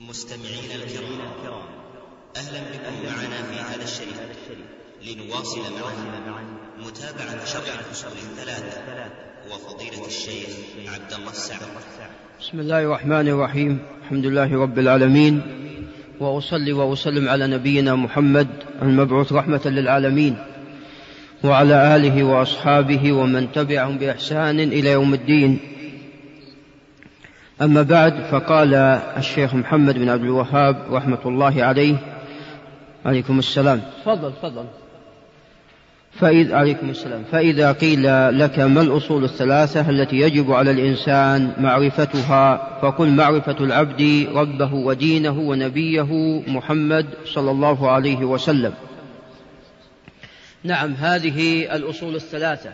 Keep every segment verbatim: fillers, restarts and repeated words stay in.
مستمعين الكرام، أهلا بكم معنا في هذا الشريط لنواصل معا متابعة شرح الفصول الثلاثة وفضيلة الشيخ عبد الله السعد. بسم الله الرحمن الرحيم. الحمد لله رب العالمين، وأصلي وأسلم على نبينا محمد المبعوث رحمة للعالمين، وعلى آله وأصحابه ومن تبعهم بإحسان إلى يوم الدين. أما بعد، فقال الشيخ محمد بن عبد الوهاب رحمة الله عليه: عليكم السلام. تفضل تفضل. فإذا عليكم السلام. فإذا قيل لك ما الأصول الثلاثة التي يجب على الإنسان معرفتها، فقل معرفة العبد ربه ودينه ونبيه محمد صلى الله عليه وسلم. نعم، هذه الأصول الثلاثة،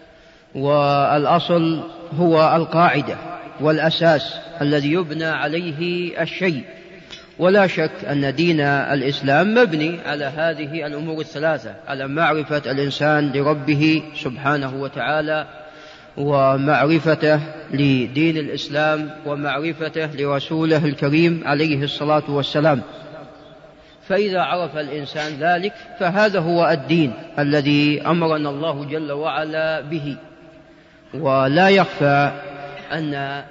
والأصل هو القاعدة والأساس الذي يبنى عليه الشيء، ولا شك أن دين الإسلام مبني على هذه الأمور الثلاثة، على معرفة الإنسان لربه سبحانه وتعالى، ومعرفته لدين الإسلام، ومعرفته لرسوله الكريم عليه الصلاة والسلام. فإذا عرف الإنسان ذلك فهذا هو الدين الذي أمرنا الله جل وعلا به. ولا يخفى أن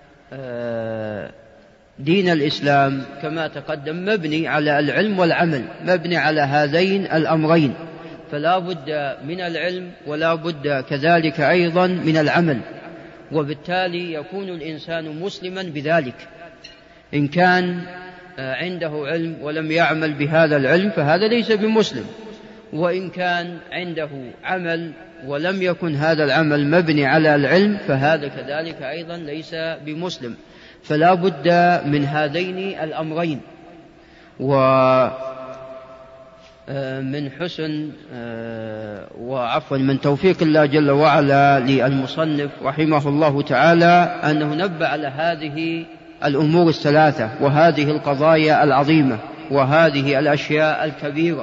دين الإسلام كما تقدم مبني على العلم والعمل، مبني على هذين الأمرين، فلا بد من العلم ولا بد كذلك أيضا من العمل، وبالتالي يكون الإنسان مسلما بذلك. إن كان عنده علم ولم يعمل بهذا العلم فهذا ليس بمسلم، وإن كان عنده عمل ولم يكن هذا العمل مبني على العلم فهذا كذلك أيضا ليس بمسلم. فلا بد من هذين الأمرين. ومن حسن وعفوا من توفيق الله جل وعلا للمصنف رحمه الله تعالى أنه نبه على هذه الأمور الثلاثة وهذه القضايا العظيمة وهذه الأشياء الكبيرة،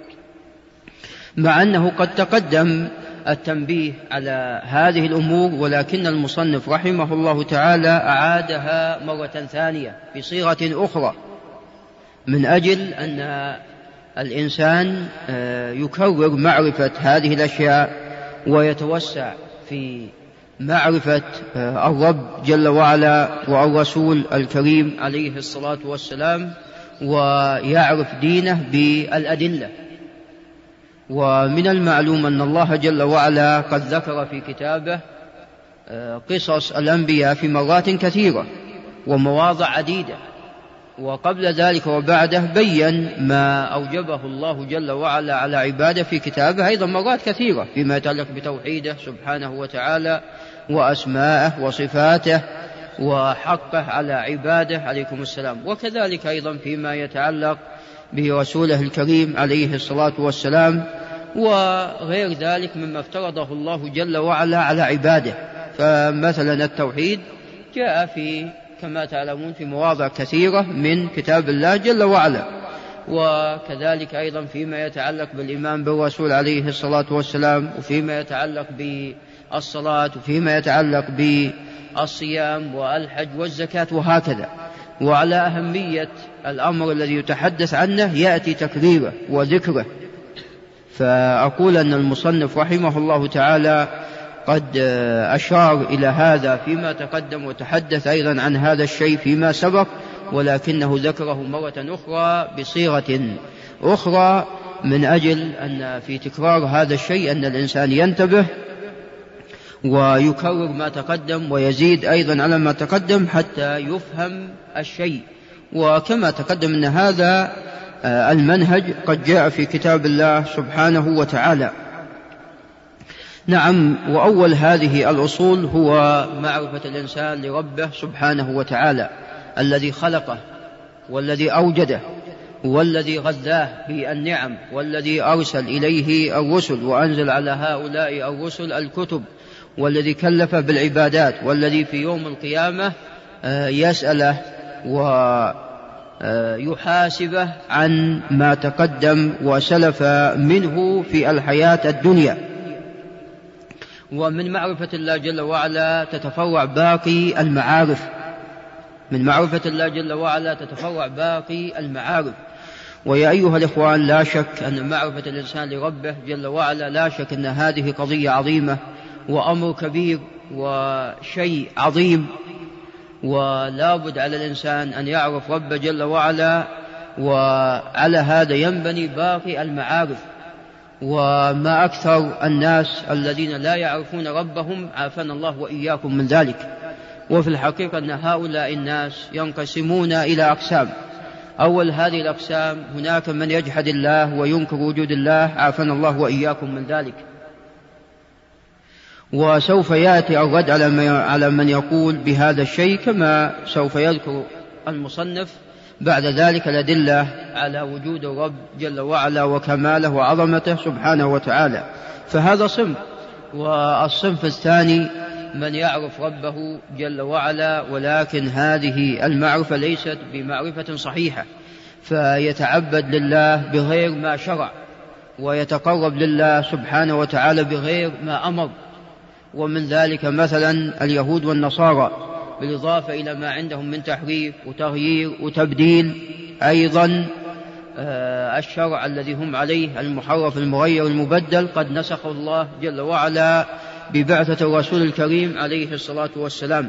مع أنه قد تقدم التنبيه على هذه الأمور، ولكن المصنف رحمه الله تعالى أعادها مرة ثانية بصيغة أخرى، من أجل أن الإنسان يكرر معرفة هذه الأشياء ويتوسع في معرفة الرب جل وعلا والرسول الكريم عليه الصلاة والسلام، ويعرف دينه بالأدلة. ومن المعلوم أن الله جل وعلا قد ذكر في كتابه قصص الأنبياء في مرات كثيرة ومواضع عديدة، وقبل ذلك وبعده بيّن ما أوجبه الله جل وعلا على عباده في كتابه أيضا مرات كثيرة فيما يتعلق بتوحيده سبحانه وتعالى وأسماءه وصفاته وحقه على عباده عليكم السلام، وكذلك أيضا فيما يتعلق برسوله الكريم عليه الصلاة والسلام، وغير ذلك مما افترضه الله جل وعلا على عباده. فمثلا التوحيد جاء في كما تعلمون في مواضع كثيرة من كتاب الله جل وعلا، وكذلك أيضا فيما يتعلق بالإيمان بالرسول عليه الصلاة والسلام، وفيما يتعلق بالصلاة، وفيما يتعلق بالصيام والحج والزكاة وهكذا. وعلى أهمية الأمر الذي يتحدث عنه يأتي تكريره وذكره. فأقول أن المصنف رحمه الله تعالى قد أشار إلى هذا فيما تقدم، وتحدث أيضا عن هذا الشيء فيما سبق، ولكنه ذكره مرة أخرى بصيغة أخرى، من أجل أن في تكرار هذا الشيء أن الإنسان ينتبه ويكرر ما تقدم ويزيد أيضا على ما تقدم حتى يفهم الشيء. وكما تقدم أن هذا المنهج قد جاء في كتاب الله سبحانه وتعالى. نعم، وأول هذه الأصول هو معرفة الإنسان لربه سبحانه وتعالى الذي خلقه والذي أوجده والذي غذاه بالنعم والذي أرسل إليه الرسل وأنزل على هؤلاء الرسل الكتب، والذي كلف بالعبادات، والذي في يوم القيامة يسأله ويحاسبه عن ما تقدم وسلف منه في الحياة الدنيا. ومن معرفة الله جل وعلا تتفرع باقي المعارف، من معرفة الله جل وعلا تتفرع باقي المعارف. ويا أيها الإخوان، لا شك أن معرفة الإنسان لربه جل وعلا لا شك أن هذه قضية عظيمة وأمر كبير وشيء عظيم، ولا بد على الإنسان أن يعرف ربه جل وعلا، وعلى هذا ينبني باقي المعارف. وما أكثر الناس الذين لا يعرفون ربهم، عافانا الله وإياكم من ذلك. وفي الحقيقة أن هؤلاء الناس ينقسمون إلى أقسام. أول هذه الأقسام هناك من يجحد الله وينكر وجود الله، عافانا الله وإياكم من ذلك. وسوف يأتي الرد على من يقول بهذا الشيء، كما سوف يذكر المصنف بعد ذلك الأدلة على وجود الرب جل وعلا وكماله وعظمته سبحانه وتعالى. فهذا صنف. والصنف الثاني من يعرف ربه جل وعلا، ولكن هذه المعرفة ليست بمعرفة صحيحة، فيتعبد لله بغير ما شرع، ويتقرب لله سبحانه وتعالى بغير ما أمر. ومن ذلك مثلا اليهود والنصارى، بالإضافة إلى ما عندهم من تحريف وتغيير وتبديل، أيضا الشرع الذي هم عليه المحرف المغير المبدل قد نسخه الله جل وعلا ببعثة الرسول الكريم عليه الصلاة والسلام.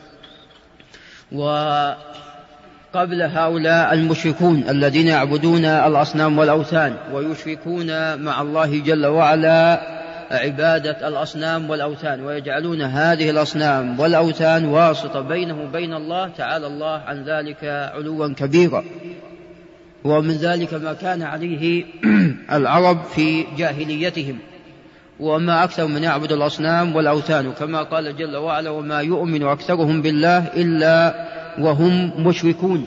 وقبل هؤلاء المشركون الذين يعبدون الأصنام والأوثان ويشركون مع الله جل وعلا عبادة الأصنام والأوثان، ويجعلون هذه الأصنام والأوثان واسطة بينه وبين الله، تعالى الله عن ذلك علوا كبيرا. ومن ذلك ما كان عليه العرب في جاهليتهم، وما أكثر من يعبد الأصنام والأوثان، كما قال جل وعلا: وما يؤمن أكثرهم بالله إلا وهم مشركون.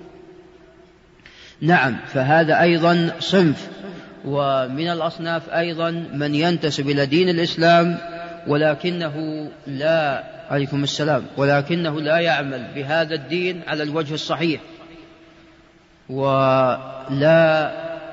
نعم، فهذا أيضا صنف. ومن الأصناف أيضا من ينتسب إلى دين الإسلام ولكنه لا عليكم السلام ولكنه لا يعمل بهذا الدين على الوجه الصحيح، ولا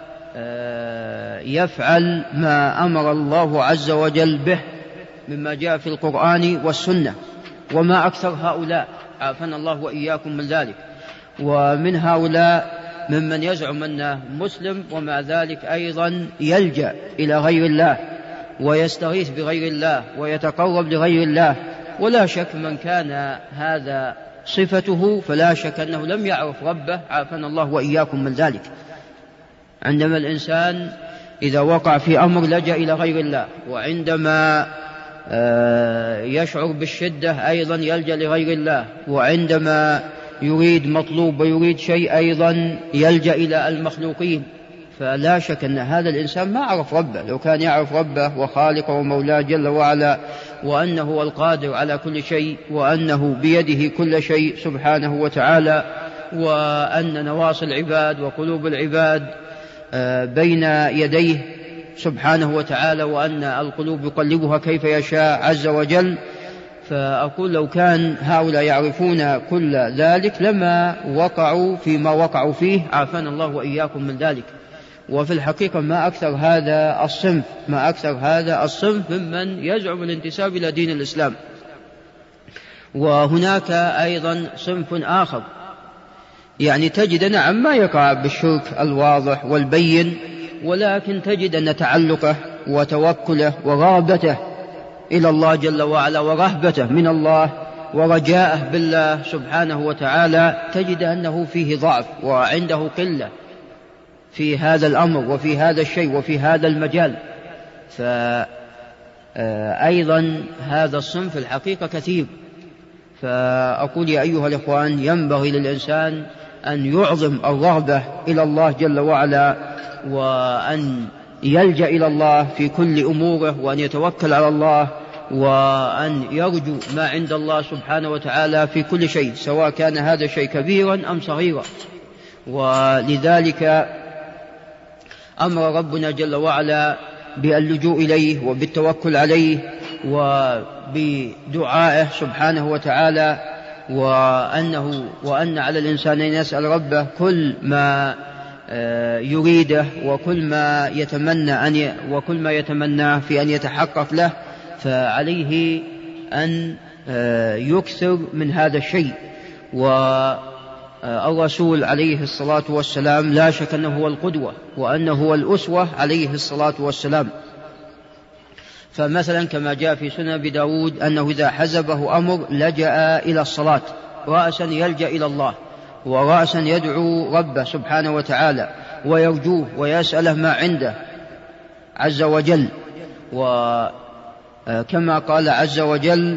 يفعل ما أمر الله عز وجل به مما جاء في القرآن والسنة. وما أكثر هؤلاء، عافانا الله وإياكم من ذلك. ومن هؤلاء ممن يزعم أنه مسلم ومع ذلك أيضا يلجأ إلى غير الله ويستغيث بغير الله ويتقرب لغير الله. ولا شك من كان هذا صفته فلا شك أنه لم يعرف ربه، عافانا الله وإياكم من ذلك. عندما الإنسان إذا وقع في أمر لجأ إلى غير الله، وعندما يشعر بالشدة أيضا يلجأ لغير الله، وعندما يريد مطلوب ويريد شيء أيضا يلجأ إلى المخلوقين. فلا شك أن هذا الإنسان ما عرف ربه. لو كان يعرف ربه وخالقه ومولاه جل وعلا، وأنه هو القادر على كل شيء، وأنه بيده كل شيء سبحانه وتعالى، وأن نواصي العباد وقلوب العباد بين يديه سبحانه وتعالى، وأن القلوب يقلبها كيف يشاء عز وجل، فأقول لو كان هؤلاء يعرفون كل ذلك لما وقعوا فيما وقعوا فيه، عافانا الله وإياكم من ذلك. وفي الحقيقة ما أكثر هذا الصنف ما أكثر هذا الصنف ممن يزعم الانتساب إلى دين الإسلام. وهناك أيضا صنف آخر، يعني تجد نعم ما يقع بالشرك الواضح والبين، ولكن تجد أن تعلقه وتوكله ورغبته إلى الله جل وعلا ورهبته من الله ورجاءه بالله سبحانه وتعالى، تجد أنه فيه ضعف وعنده قلة في هذا الأمر وفي هذا الشيء وفي هذا المجال. فأيضا هذا الصنف الحقيقة كثير. فأقول يا أيها الإخوان، ينبغي للإنسان أن يعظم الرغبة إلى الله جل وعلا، وأن يلجأ إلى الله في كل أموره، وأن يتوكل على الله، وأن يرجو ما عند الله سبحانه وتعالى في كل شيء، سواء كان هذا الشيء كبيرا أم صغيرا. ولذلك أمر ربنا جل وعلا باللجوء إليه وبالتوكل عليه وبدعائه سبحانه وتعالى، وأنه وأن على الإنسان أن يسأل ربه كل ما يريده وكل ما يتمنى أن وكل ما يتمناه في أن يتحقق له، فعليه أن يكثر من هذا الشيء. والرسول عليه الصلاة والسلام لا شك أنه هو القدوة وأنه هو الأسوة عليه الصلاة والسلام. فمثلا كما جاء في سنن أبي داود أنه إذا حزبه أمر لجأ إلى الصلاة رأسا يلجأ إلى الله ورأسا يدعو ربه سبحانه وتعالى ويرجوه ويسأله ما عنده عز وجل. وكما قال عز وجل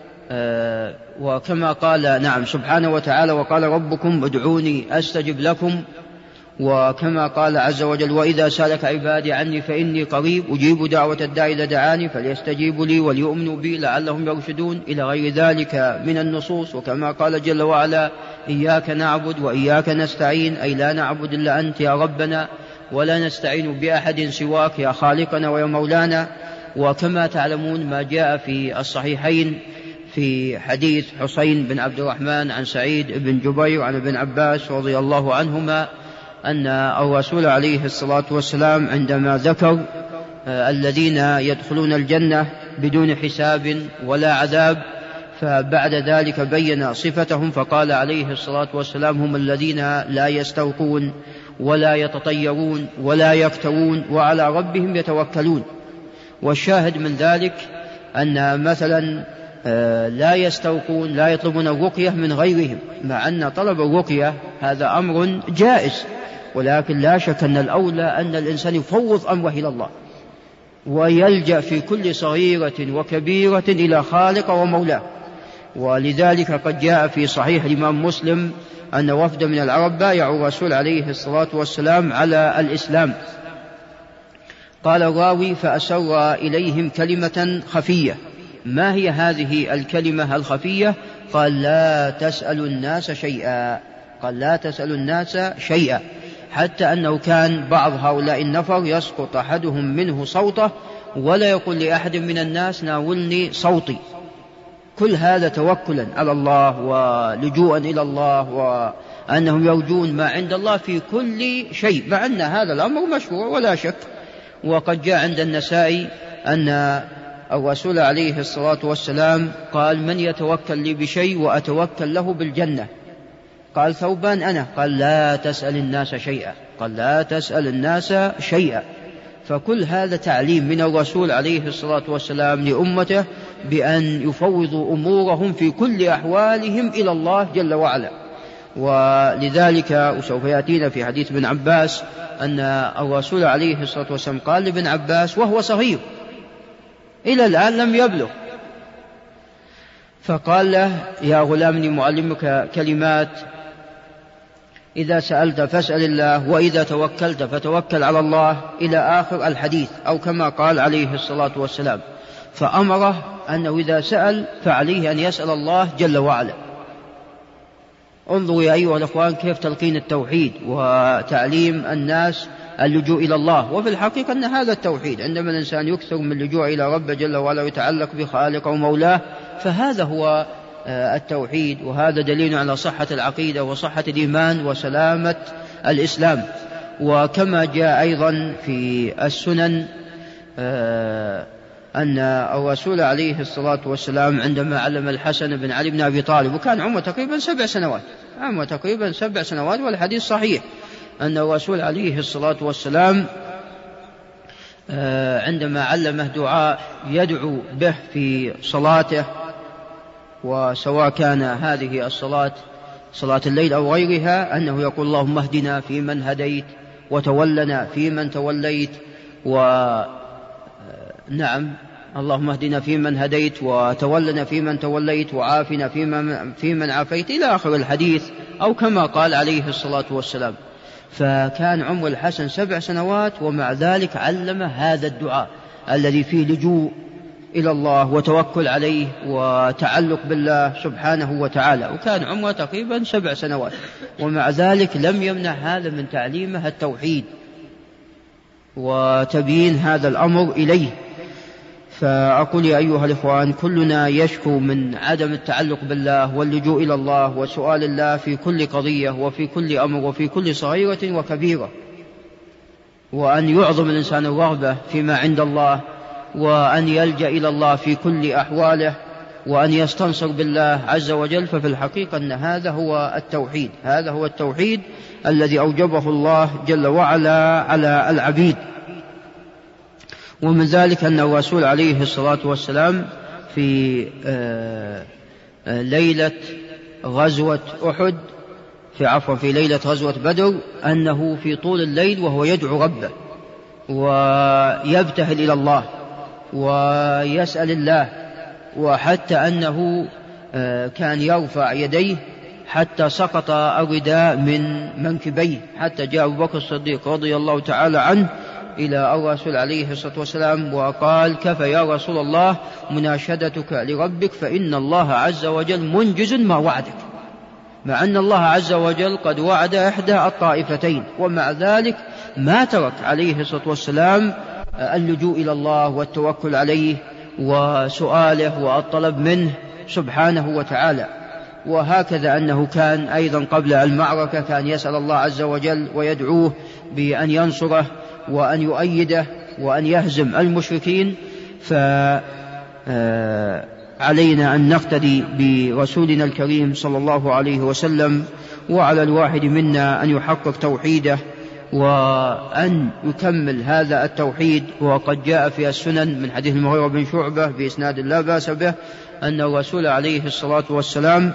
وكما قال نعم سبحانه وتعالى وقال ربكم ادعوني أستجب لكم. وكما قال عز وجل وإذا سألك عبادي عني فإني قريب أجيب دعوة الداعي إذا دعاني فليستجيبوا لي وليؤمنوا بي لعلهم يرشدون إلى غير ذلك من النصوص. وكما قال جل وعلا إياك نعبد وإياك نستعين أي لا نعبد إلا أنت يا ربنا ولا نستعين بأحد سواك يا خالقنا ويا مولانا. وكما تعلمون ما جاء في الصحيحين في حديث حسين بن عبد الرحمن عن سعيد بن جبير عن ابن عباس رضي الله عنهما أن الرسول عليه الصلاة والسلام عندما ذكر الذين يدخلون الجنة بدون حساب ولا عذاب فبعد ذلك بين صفتهم فقال عليه الصلاة والسلام هم الذين لا يستوقون ولا يتطيرون ولا يكتوون وعلى ربهم يتوكلون. والشاهد من ذلك أن مثلا لا يستوقون لا يطلبون الرقية من غيرهم مع أن طلب الرقية هذا أمر جائز ولكن لا شك أن الأولى أن الإنسان يفوض أمره إلى الله ويلجأ في كل صغيرة وكبيرة إلى خالق ومولاه. ولذلك قد جاء في صحيح الإمام مسلم أن وفد من العرب بايعوا الرسول عليه الصلاة والسلام على الإسلام. قال الراوي فأسر إليهم كلمة خفية. ما هي هذه الكلمة الخفية؟ قال لا تسأل الناس شيئا قال لا تسأل الناس شيئا حتى أنه كان بعض هؤلاء النفر يسقط أحدهم منه صوته ولا يقول لأحد من الناس ناولني صوتي. كل هذا توكلا على الله ولجوءا إلى الله وأنهم يرجون ما عند الله في كل شيء مع أن هذا الأمر مشروع ولا شك. وقد جاء عند النسائي أن الرسول عليه الصلاة والسلام قال من يتوكل لي بشيء وأتوكل له بالجنة؟ قال ثوبان أنا. قال لا تسأل الناس شيئا قال لا تسأل الناس شيئا. فكل هذا تعليم من الرسول عليه الصلاة والسلام لأمته بأن يفوضوا أمورهم في كل أحوالهم إلى الله جل وعلا. ولذلك وسوف يأتينا في حديث ابن عباس أن الرسول عليه الصلاة والسلام قال لابن عباس وهو صغير إلى الآن لم يبلغ فقال له يا غلام إني معلمك كلمات إذا سألت فاسأل الله وإذا توكلت فتوكل على الله إلى آخر الحديث أو كما قال عليه الصلاة والسلام. فأمره أنه إذا سأل فعليه أن يسأل الله جل وعلا. انظروا يا أيها الأخوان كيف تلقين التوحيد وتعليم الناس اللجوء إلى الله. وفي الحقيقة أن هذا التوحيد عندما الإنسان يكثر من اللجوء إلى رب جل وعلا ويتعلق بخالق ومولاه فهذا هو التوحيد. وهذا دليل على صحة العقيدة وصحة الإيمان وسلامة الإسلام. وكما جاء أيضا في السنن أن الرسول عليه الصلاة والسلام عندما علم الحسن بن علي بن أبي طالب وكان عمره تقريبا سبع سنوات عمره تقريبا سبع سنوات والحديث صحيح أن الرسول عليه الصلاة والسلام عندما علمه دعاء يدعو به في صلاته وسواء كان هذه الصلاة صلاة الليل أو غيرها أنه يقول اللهم اهدنا فيمن هديت وتولنا فيمن توليت ونعم اللهم اهدنا فيمن هديت وتولنا فيمن توليت وعافنا فيمن, فيمن عافيت إلى آخر الحديث أو كما قال عليه الصلاة والسلام. فكان عمر الحسن سبع سنوات ومع ذلك علم هذا الدعاء الذي فيه لجوء إلى الله وتوكل عليه وتعلق بالله سبحانه وتعالى. وكان عمره تقريبا سبع سنوات ومع ذلك لم يمنع هذا من تعليمه التوحيد وتبيين هذا الأمر إليه. فأقول يا أيها الإخوان كلنا يشكو من عدم التعلق بالله واللجوء إلى الله وسؤال الله في كل قضية وفي كل أمر وفي كل صغيرة وكبيرة وأن يعظم الإنسان الرغبة فيما عند الله وأن يلجأ إلى الله في كل أحواله وأن يستنصر بالله عز وجل، ففي الحقيقة أن هذا هو التوحيد، هذا هو التوحيد الذي أوجبه الله جل وعلا على العبيد. ومن ذلك أن الرسول عليه الصلاة والسلام في ليلة غزوة أحد في عفوا في ليلة غزوة بدر أنه في طول الليل وهو يدعو ربه ويبتهل إلى الله ويسأل الله، وحتى أنه كان يرفع يديه حتى سقط الرداء من منكبيه، حتى جاء أبو بكر الصديق رضي الله تعالى عنه إلى الرسول عليه الصلاة والسلام وقال: كفى يا رسول الله مناشدتك لربك، فإن الله عز وجل منجز ما وعدك، مع أن الله عز وجل قد وعد إحدى الطائفتين، ومع ذلك ما ترك عليه الصلاة والسلام اللجوء إلى الله والتوكل عليه وسؤاله والطلب منه سبحانه وتعالى. وهكذا أنه كان أيضا قبل المعركة كان يسأل الله عز وجل ويدعوه بأن ينصره وأن يؤيده وأن يهزم المشركين. فعلينا أن نقتدي برسولنا الكريم صلى الله عليه وسلم، وعلى الواحد منا أن يحقق توحيده وأن يكمل هذا التوحيد. وقد جاء في السنن من حديث المغيرة بن شعبة بإسناد لا بأس به أن الرسول عليه الصلاة والسلام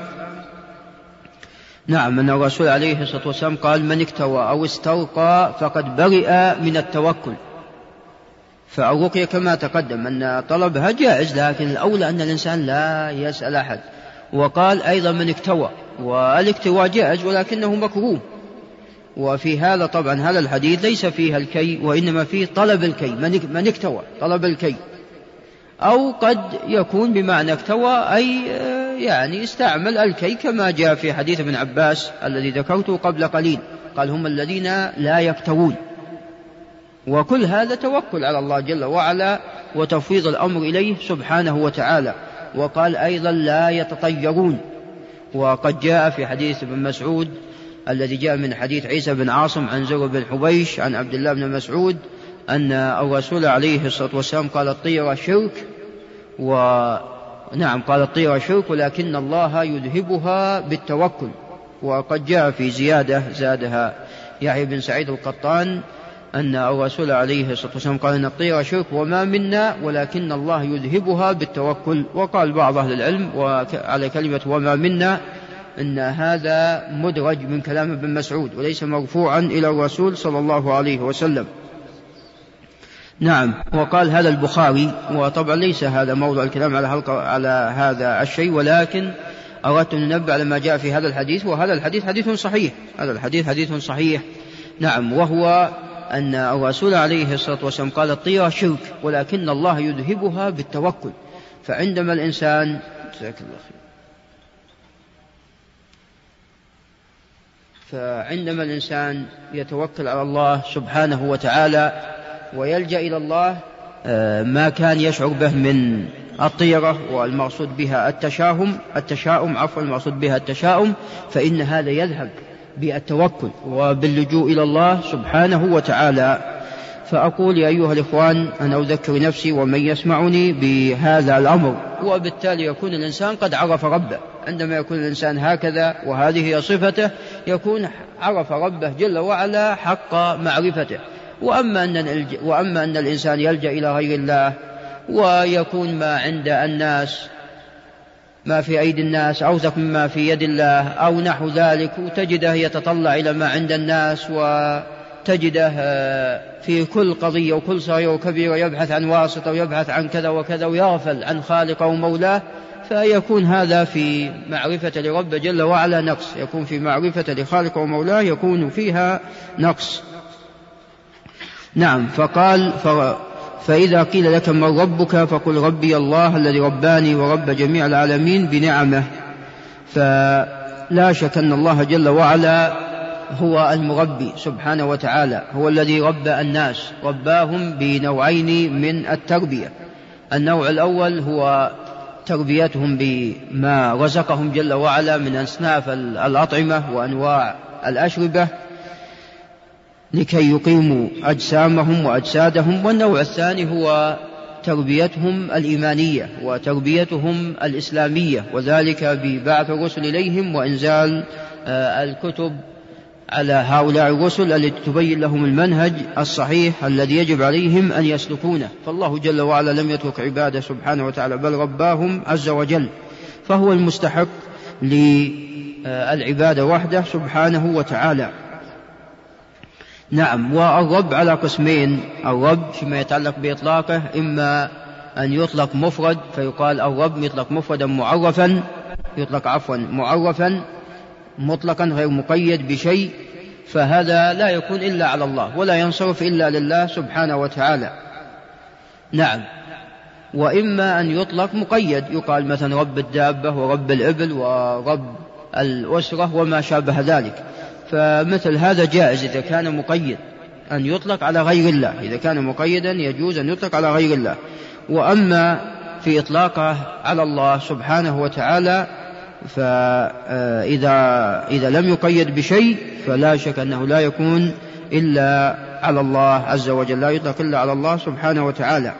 نعم أن الرسول عليه الصلاة والسلام قال: من اكتوى أو استرقى فقد برئ من التوكل. فالرقية كما تقدم أن طلبها جائز، لكن الأولى أن الإنسان لا يسأل أحد. وقال أيضا من اكتوى، والاكتواء جائز ولكنه مكروه. وفي هذا طبعا هذا الحديث ليس فيها الكي، وإنما فيه طلب الكي، من اكتوى طلب الكي، أو قد يكون بمعنى اكتوى أي يعني استعمل الكي، كما جاء في حديث ابن عباس الذي ذكرته قبل قليل، قال: هم الذين لا يكتوون. وكل هذا توكل على الله جل وعلا وتفويض الأمر إليه سبحانه وتعالى. وقال أيضا: لا يتطيرون. وقد جاء في حديث ابن مسعود الذي جاء من حديث عيسى بن عاصم عن زر بن حبيش عن عبد الله بن مسعود أن الرسول عليه الصلاة والسلام قال: الطيرة شرك، ونعم قال الطيرة شرك ولكن الله يذهبها بالتوكل. وقد جاء في زيادة زادها يحيى بن سعيد القطان أن الرسول عليه الصلاة والسلام قال: إن الطيرة شرك وما منا ولكن الله يذهبها بالتوكل. وقال بعض أهل العلم وعلى كلمة وما منا إن هذا مدرج من كلام ابن مسعود وليس مرفوعا إلى الرسول صلى الله عليه وسلم. نعم. وقال هذا البخاري، وطبعا ليس هذا موضوع الكلام على, على هذا الشيء، ولكن أردت أن ننبه على ما جاء في هذا الحديث. وهذا الحديث حديث صحيح، هذا الحديث حديث صحيح. نعم. وهو أن الرسول عليه الصلاة والسلام قال: الطيرة شرك ولكن الله يذهبها بالتوكل. فعندما الإنسان جزاك الله خير فعندما الإنسان يتوكل على الله سبحانه وتعالى ويلجأ إلى الله ما كان يشعر به من الطيرة، والمقصود بها التشاؤم التشاؤم عفوا المقصود بها التشاؤم، فإن هذا يذهب بالتوكل وباللجوء إلى الله سبحانه وتعالى. فأقول يا أيها الإخوان أنا أذكر نفسي ومن يسمعني بهذا الأمر، وبالتالي يكون الإنسان قد عرف ربه. عندما يكون الإنسان هكذا وهذه هي صفته يكون عرف ربه جل وعلا حق معرفته. وأما أن, وأما أن الإنسان يلجأ إلى غير الله ويكون ما عند الناس ما في أيدي الناس أوثق مما في يد الله أو نحو ذلك، وتجده يتطلع إلى ما عند الناس وتجده في كل قضية وكل صغيرة وكبيرة يبحث عن واسطة ويبحث عن كذا وكذا ويغفل عن خالقه ومولاه، فيكون هذا في معرفة لرب جل وعلا نقص، يكون في معرفة لخالقه ومولاه يكون فيها نقص. نعم. فقال فإذا قيل لك من ربك فقل ربي الله الذي رباني ورب جميع العالمين بنعمه. فلا شك أن الله جل وعلا هو المربي سبحانه وتعالى، هو الذي ربى الناس، رباهم بنوعين من التربية. النوع الأول هو تربيتهم بما رزقهم جل وعلا من أصناف الأطعمة وأنواع الأشربة لكي يقيموا أجسامهم وأجسادهم. والنوع الثاني هو تربيتهم الإيمانية وتربيتهم الإسلامية، وذلك ببعث الرسل إليهم وإنزال الكتب على هؤلاء الرسل التي تبين لهم المنهج الصحيح الذي يجب عليهم أن يسلكونه. فالله جل وعلا لم يترك عباده سبحانه وتعالى، بل رباهم عز وجل، فهو المستحق للعبادة وحده سبحانه وتعالى. نعم. والرب على قسمين: الرب فيما يتعلق بإطلاقه إما أن يطلق مفرد فيقال الرب، يطلق مفردا معرفا، يطلق عفوا معرفا مطلقا غير مقيد بشيء، فهذا لا يكون إلا على الله ولا ينصرف إلا لله سبحانه وتعالى. نعم. وإما أن يطلق مقيد، يقال مثلا رب الدابة ورب الإبل ورب الأسرة وما شابه ذلك، فمثل هذا جائز إذا كان مقيد أن يطلق على غير الله، إذا كان مقيدا يجوز أن يطلق على غير الله. وأما في إطلاقه على الله سبحانه وتعالى فإذا إذا لم يقيد بشيء فلا شك أنه لا يكون إلا على الله عز وجل، لا يطلق إلا على الله سبحانه وتعالى.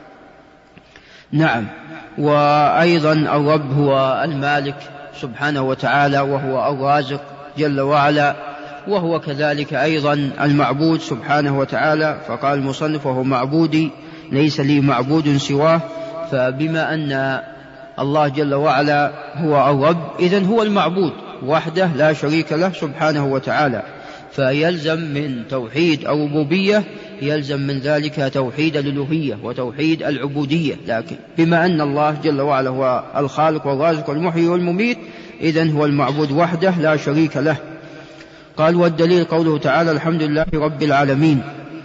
نعم. وأيضا الرب هو المالك سبحانه وتعالى، وهو الرازق جل وعلا، وهو كذلك أيضا المعبود سبحانه وتعالى، فقال المصنف: وهو معبودي ليس لي معبود سواه. فبما أن الله جل وعلا هو الرب إذن هو المعبود وحده لا شريك له سبحانه وتعالى، فيلزم من توحيد الربوبية يلزم من ذلك توحيد الألوهية وتوحيد العبودية. لكن بما أن الله جل وعلا هو الخالق والرازق والمحيي والمميت إذن هو المعبود وحده لا شريك له. قال: والدليل قوله تعالى: الحمد لله رب العالمين.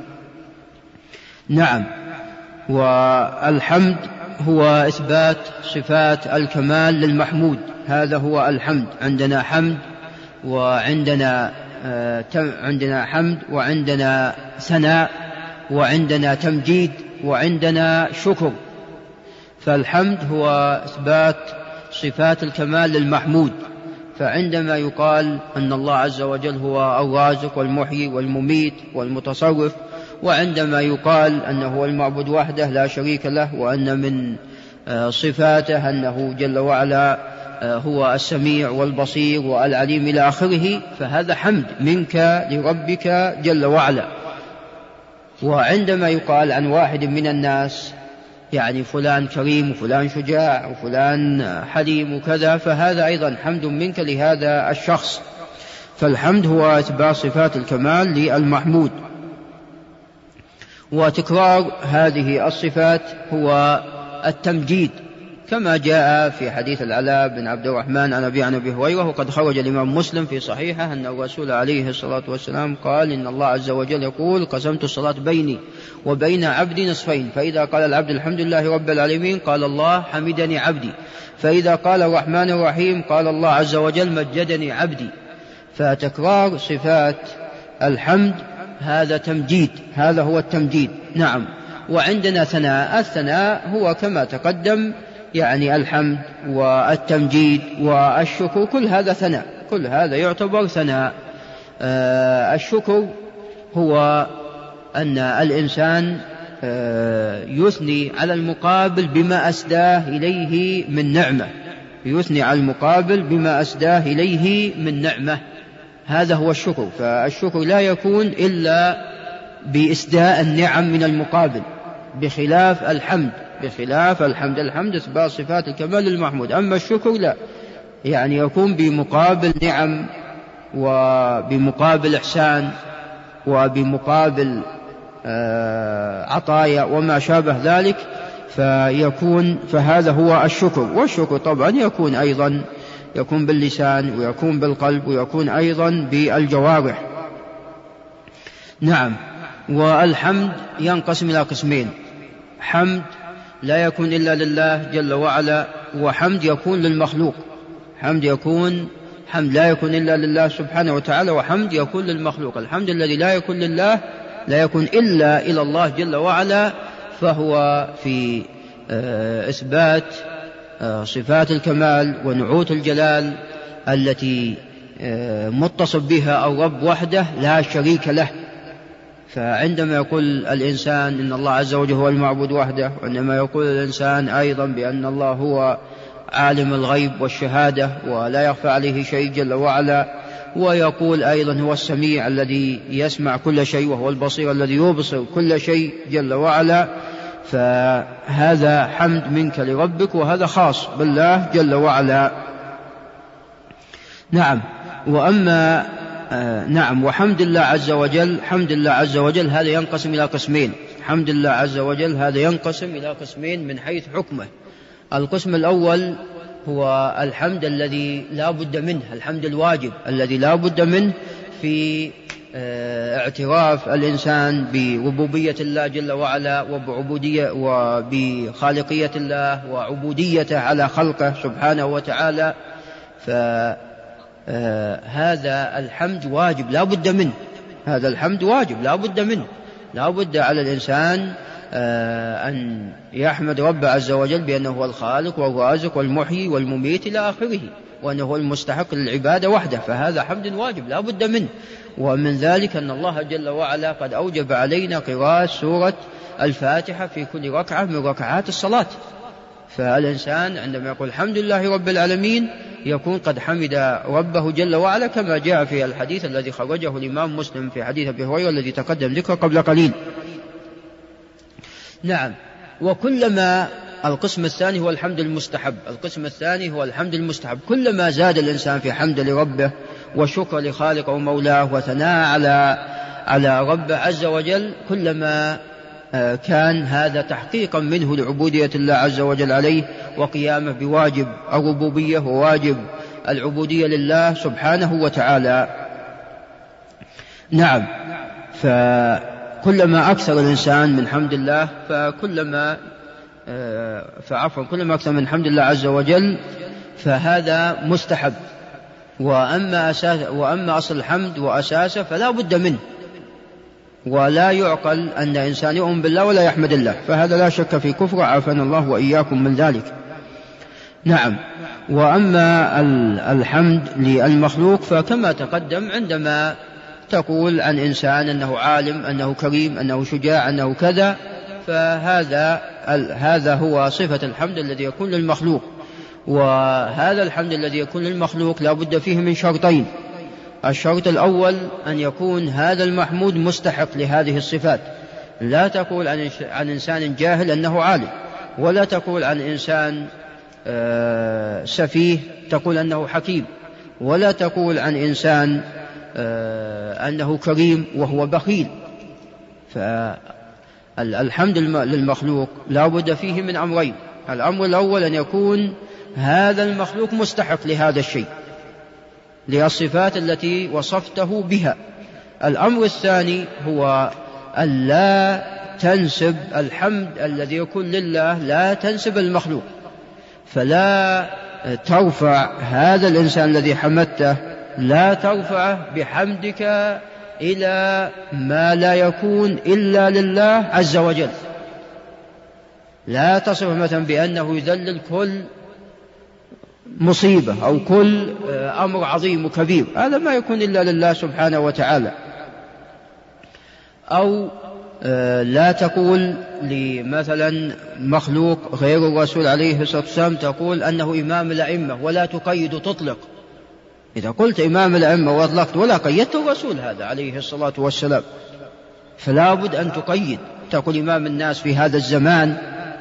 نعم. والحمد هو إثبات صفات الكمال للمحمود، هذا هو الحمد. عندنا حمد وعندنا آه عندنا حمد وعندنا ثناء وعندنا تمجيد وعندنا شكر. فالحمد هو إثبات صفات الكمال للمحمود، فعندما يقال أن الله عز وجل هو الرازق والمحيي والمميت والمتصرف، وعندما يقال أنه هو المعبود وحده لا شريك له، وأن من صفاته أنه جل وعلا هو السميع والبصير والعليم إلى آخره، فهذا حمد منك لربك جل وعلا. وعندما يقال عن واحد من الناس يعني فلان كريم وفلان شجاع وفلان حليم وكذا، فهذا أيضا حمد منك لهذا الشخص. فالحمد هو إثبات صفات الكمال للمحمود، وتكرار هذه الصفات هو التمجيد، كما جاء في حديث العلاء بن عبد الرحمن عن أبي عن أبي هريرة، وقد خرج الإمام مسلم في صحيحه أن الرسول عليه الصلاة والسلام قال: إن الله عز وجل يقول: قسمت الصلاة بيني وبين عبدي نصفين، فإذا قال العبد الحمد لله رب العالمين قال الله حمدني عبدي، فإذا قال الرحمن الرحيم قال الله عز وجل مجدني عبدي. فتكرار صفات الحمد هذا تمجيد، هذا هو التمجيد. نعم. وعندنا ثناء، الثناء هو كما تقدم يعني الحمد والتمجيد والشكر، كل هذا ثناء، كل هذا يعتبر ثناء. آه الشكر هو أن الإنسان آه يثني على المقابل بما أسداه إليه من نعمة، يثني على المقابل بما أسداه إليه من نعمة، هذا هو الشكر. فالشكر لا يكون إلا بإسداء النعم من المقابل، بخلاف الحمد، بخلاف الحمد الحمد إثبات صفات الكمال للمحمود، أما الشكر لا، يعني يكون بمقابل نعم وبمقابل إحسان وبمقابل آه عطايا وما شابه ذلك، فيكون فهذا هو الشكر. والشكر طبعا يكون أيضا يكون باللسان ويكون بالقلب ويكون أيضا بالجوارح. نعم. والحمد ينقسم إلى قسمين: حمد لا يكون إلا لله جل وعلا، وحمد يكون للمخلوق. حمد يكون حمد لا يكون إلا لله سبحانه وتعالى، وحمد يكون للمخلوق. الحمد الذي لا يكون لله لا يكون إلا إلى الله جل وعلا، فهو في إثبات صفات الكمال ونعوت الجلال التي متصف بها الرب وحده لا شريك له. فعندما يقول الإنسان إن الله عز وجل هو المعبود وحده، وعندما يقول الإنسان أيضا بأن الله هو عالم الغيب والشهادة ولا يخفى عليه شيء جل وعلا، ويقول أيضا هو السميع الذي يسمع كل شيء، وهو البصير الذي يبصر كل شيء جل وعلا، فهذا حمد منك لربك، وهذا خاص بالله جل وعلا. نعم. وأما آه نعم وحمد الله عز وجل، حمد الله عز وجل هذا ينقسم إلى قسمين. حمد الله عز وجل هذا ينقسم إلى قسمين من حيث حكمه. القسم الأول هو الحمد الذي لا بد منه، الحمد الواجب الذي لا بد منه في اعتراف الإنسان بربوبية الله جل وعلا وبعبودية وبخالقية الله وعبوديته على خلقه سبحانه وتعالى. فهذا الحمد واجب لا بد منه، هذا الحمد واجب لا بد منه، لا بد على الإنسان أن يحمد رب عز وجل بأنه هو الخالق والرازق والمحيي والمميت إلى آخره، وأنه هو المستحق للعبادة وحده، فهذا حمد واجب لا بد منه. ومن ذلك أن الله جل وعلا قد أوجب علينا قراءة سورة الفاتحة في كل ركعة من ركعات الصلاة. فالإنسان عندما يقول الحمد لله رب العالمين يكون قد حمد ربه جل وعلا، كما جاء في الحديث الذي خرجه الإمام مسلم في حديث أبي هريرة الذي تقدم ذكره قبل قليل. نعم. وكلما القسم الثاني هو الحمد المستحب، القسم الثاني هو الحمد المستحب، كلما زاد الإنسان في حمد لربه وشكر لخالقه ومولاه وثناء على على ربه عز وجل، كلما كان هذا تحقيقا منه لعبودية الله عز وجل عليه وقيامه بواجب الربوبية وواجب العبودية لله سبحانه وتعالى. نعم. فكلما أكثر الإنسان من حمد الله فكلما فعفوا كلما أكثر من حمد الله عز وجل فهذا مستحب. وأما, أساس وأما أصل الحمد وأساسه فلا بد منه، ولا يعقل أن إنسان يؤمن بالله ولا يحمد الله، فهذا لا شك في كفر، عافانا الله وإياكم من ذلك. نعم. وأما الحمد للمخلوق فكما تقدم، عندما تقول عن إنسان أنه عالم، أنه كريم، أنه شجاع، أنه كذا، فهذا هذا هو صفة الحمد الذي يكون للمخلوق. وهذا الحمد الذي يكون للمخلوق لا بد فيه من شرطين. الشرط الأول أن يكون هذا المحمود مستحق لهذه الصفات. لا تقول عن, عن إنسان جاهل أنه عالم، ولا تقول عن إنسان آه سفيه تقول أنه حكيم، ولا تقول عن إنسان آه أنه كريم وهو بخيل. فالحمد للمخلوق لا بد فيه من أمرين. الأمر الأول أن يكون هذا المخلوق مستحق لهذا الشيء، للصفات التي وصفته بها. الأمر الثاني هو أن لا تنسب الحمد الذي يكون لله، لا تنسب المخلوق، فلا ترفع هذا الإنسان الذي حمدته، لا ترفعه بحمدك إلى ما لا يكون إلا لله عز وجل. لا تصف مثلا بأنه يذلل كل مصيبة أو كل أمر عظيم وكبير، هذا ما يكون إلا لله سبحانه وتعالى. أو لا تقول لمثلا مخلوق غير الرسول عليه الصلاة والسلام تقول أنه إمام الأئمة ولا تقيد وتطلق. إذا قلت إمام الأئمة وأطلقت ولا قيدت الرسول هذا عليه الصلاة والسلام، فلا بد أن تقيد، تقول إمام الناس في هذا الزمان.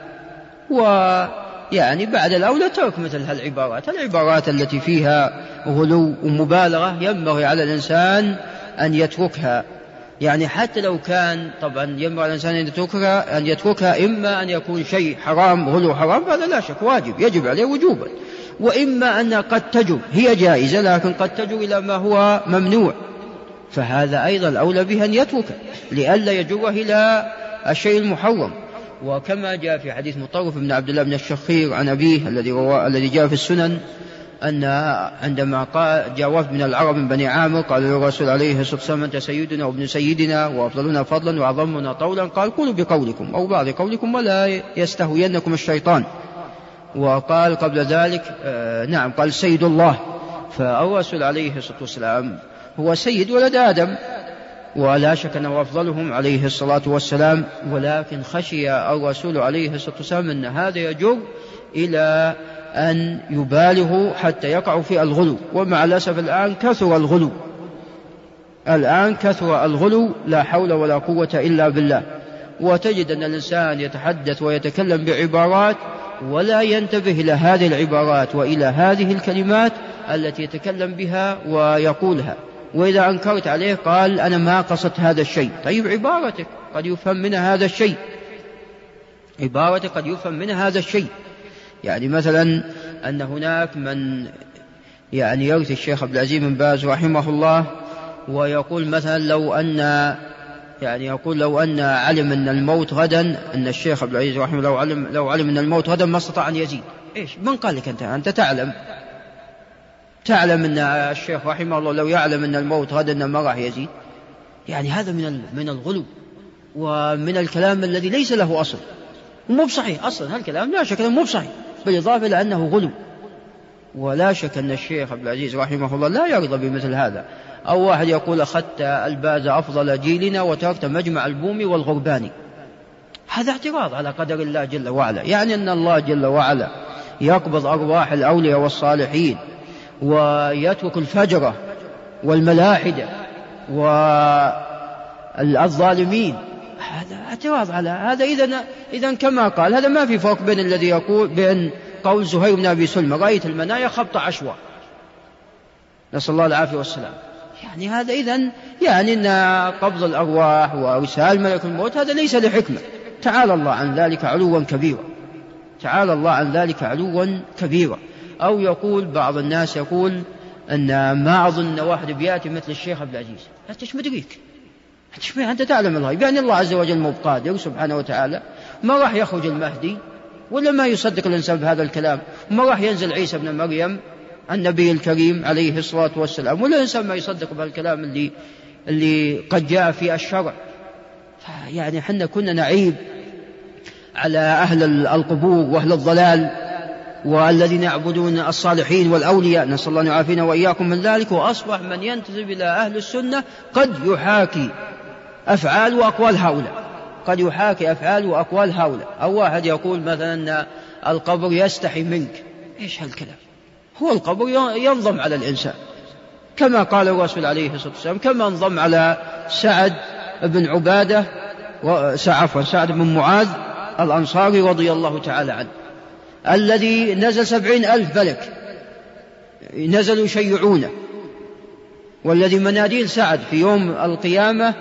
ويعني بعد الأولى ترك مثل هالعبارات، العبارات التي فيها غلو ومبالغة ينبغي على الإنسان أن يتركها. يعني حتى لو كان طبعا ينبغي على الإنسان أن يتركها, أن يتركها إما أن يكون شيء حرام، غلو حرام، هذا لا شك واجب يجب عليه وجوبا، وإما أن قد تجر، هي جائزة لكن قد تجر إلى ما هو ممنوع، فهذا أيضا الأولى به أن يتركه لئلا يجره إلى الشيء المحرم. وكما جاء في حديث مطرف بن عبد الله بن الشخير عن أبيه الذي الذي جاء في السنن أن عندما جاء وفد من العرب من بني عامر قال للرسول عليه الصلاة والسلام أنت سيدنا وابن سيدنا وأفضلنا فضلا وأعظمنا طولا، قال قولوا بقولكم أو بعض قولكم ولا يستهوينكم الشيطان. وقال قبل ذلك آه نعم قال سيد الله، فالرسول عليه الصلاة والسلام هو سيد ولد آدم، ولا شك أنه أفضلهم عليه الصلاة والسلام، ولكن خشي الرسول عليه الصلاة والسلام أن هذا يجر إلى أن يبالغوا حتى يقعوا في الغلو. ومع الأسف الآن كثر الغلو، الآن كثر الغلو لا حول ولا قوة إلا بالله. وتجد أن الإنسان يتحدث ويتكلم بعبارات ولا ينتبه إلى هذه العبارات وإلى هذه الكلمات التي يتكلم بها ويقولها، وإذا أنكرت عليه قال أنا ما قصدت هذا الشيء. طيب عبارتك قد يفهم منها هذا الشيء، عبارتك قد يفهم منها هذا الشيء. يعني مثلا أن هناك من يعني يرثي الشيخ عبد العزيز بن باز رحمه الله ويقول مثلا لو أن يعني يقول لو أن علم أن الموت غدا، أن الشيخ عبد العزيز رحمه الله لو علم لو علم أن الموت غدا ما استطاع أن يزيد. إيش من قال لك أنت؟ أنت تعلم تعلم أن الشيخ رحمه الله لو يعلم أن الموت غدا ما راح يزيد. يعني هذا من من الغلو ومن الكلام الذي ليس له أصل ومو بصحيح أصلا. هالكلام لا شك أنه مو بصحيح، بالإضافة إلى أنه غلو. ولا شك أن الشيخ عبد العزيز رحمه الله لا يرضى بمثل هذا. أو واحد يقول أخذت الباز أفضل جيلنا وتركت مجمع البومي والغرباني، هذا اعتراض على قدر الله جل وعلا. يعني أن الله جل وعلا يقبض أرواح الأولياء والصالحين ويترك الفجرة والملاحدة والظالمين، هذا اعتراض على هذا. إذن إذن كما قال هذا ما في فرق بين الذي يقول بين قول زهير بن أبي سلمة رأيت المنايا خبط عشوة، نسأل الله العافية والسلام. يعني هذا إذن يعني أن قبض الأرواح وإرسال ملك الموت هذا ليس لحكمة. تعالى الله عن ذلك علوا كبيرا، تعالى الله عن ذلك علوا كبيرا. أو يقول بعض الناس يقول أن ما أظن واحد بيأتي مثل الشيخ عبد العزيز. أنت ايش مدريك؟ أنت تعلم الغيب، يعني الله عز وجل مو بقادر سبحانه وتعالى، ما راح يخرج المهدي ولا ما يصدق الإنسان بهذا الكلام، ما راح ينزل عيسى بن مريم النبي الكريم عليه الصلاة والسلام، ولا الإنسان ما يصدق بهالكلام اللي اللي قد جاء في الشرع. يعني حنا كنا نعيب على أهل القبور وأهل الضلال والذين يعبدون الصالحين والأولياء، نسأل الله أن يعافينا وإياكم من ذلك. وأصبح من ينتسب إلى أهل السنة قد يحاكي أفعال وأقوال هؤلاء، قد يحاكي أفعال وأقوال هؤلاء. أو واحد يقول مثلا أن القبر يستحي منك. إيش هالكلام؟ هو القبر ينضم على الإنسان كما قال الرسول عليه الصلاة والسلام، كما انضم على سعد بن عبادة عفوا سعد بن معاذ الأنصاري رضي الله تعالى عنه، الذي نزل سبعين ألف ملك نزلوا يشيعونه، والذي مناديل سعد في يوم القيامة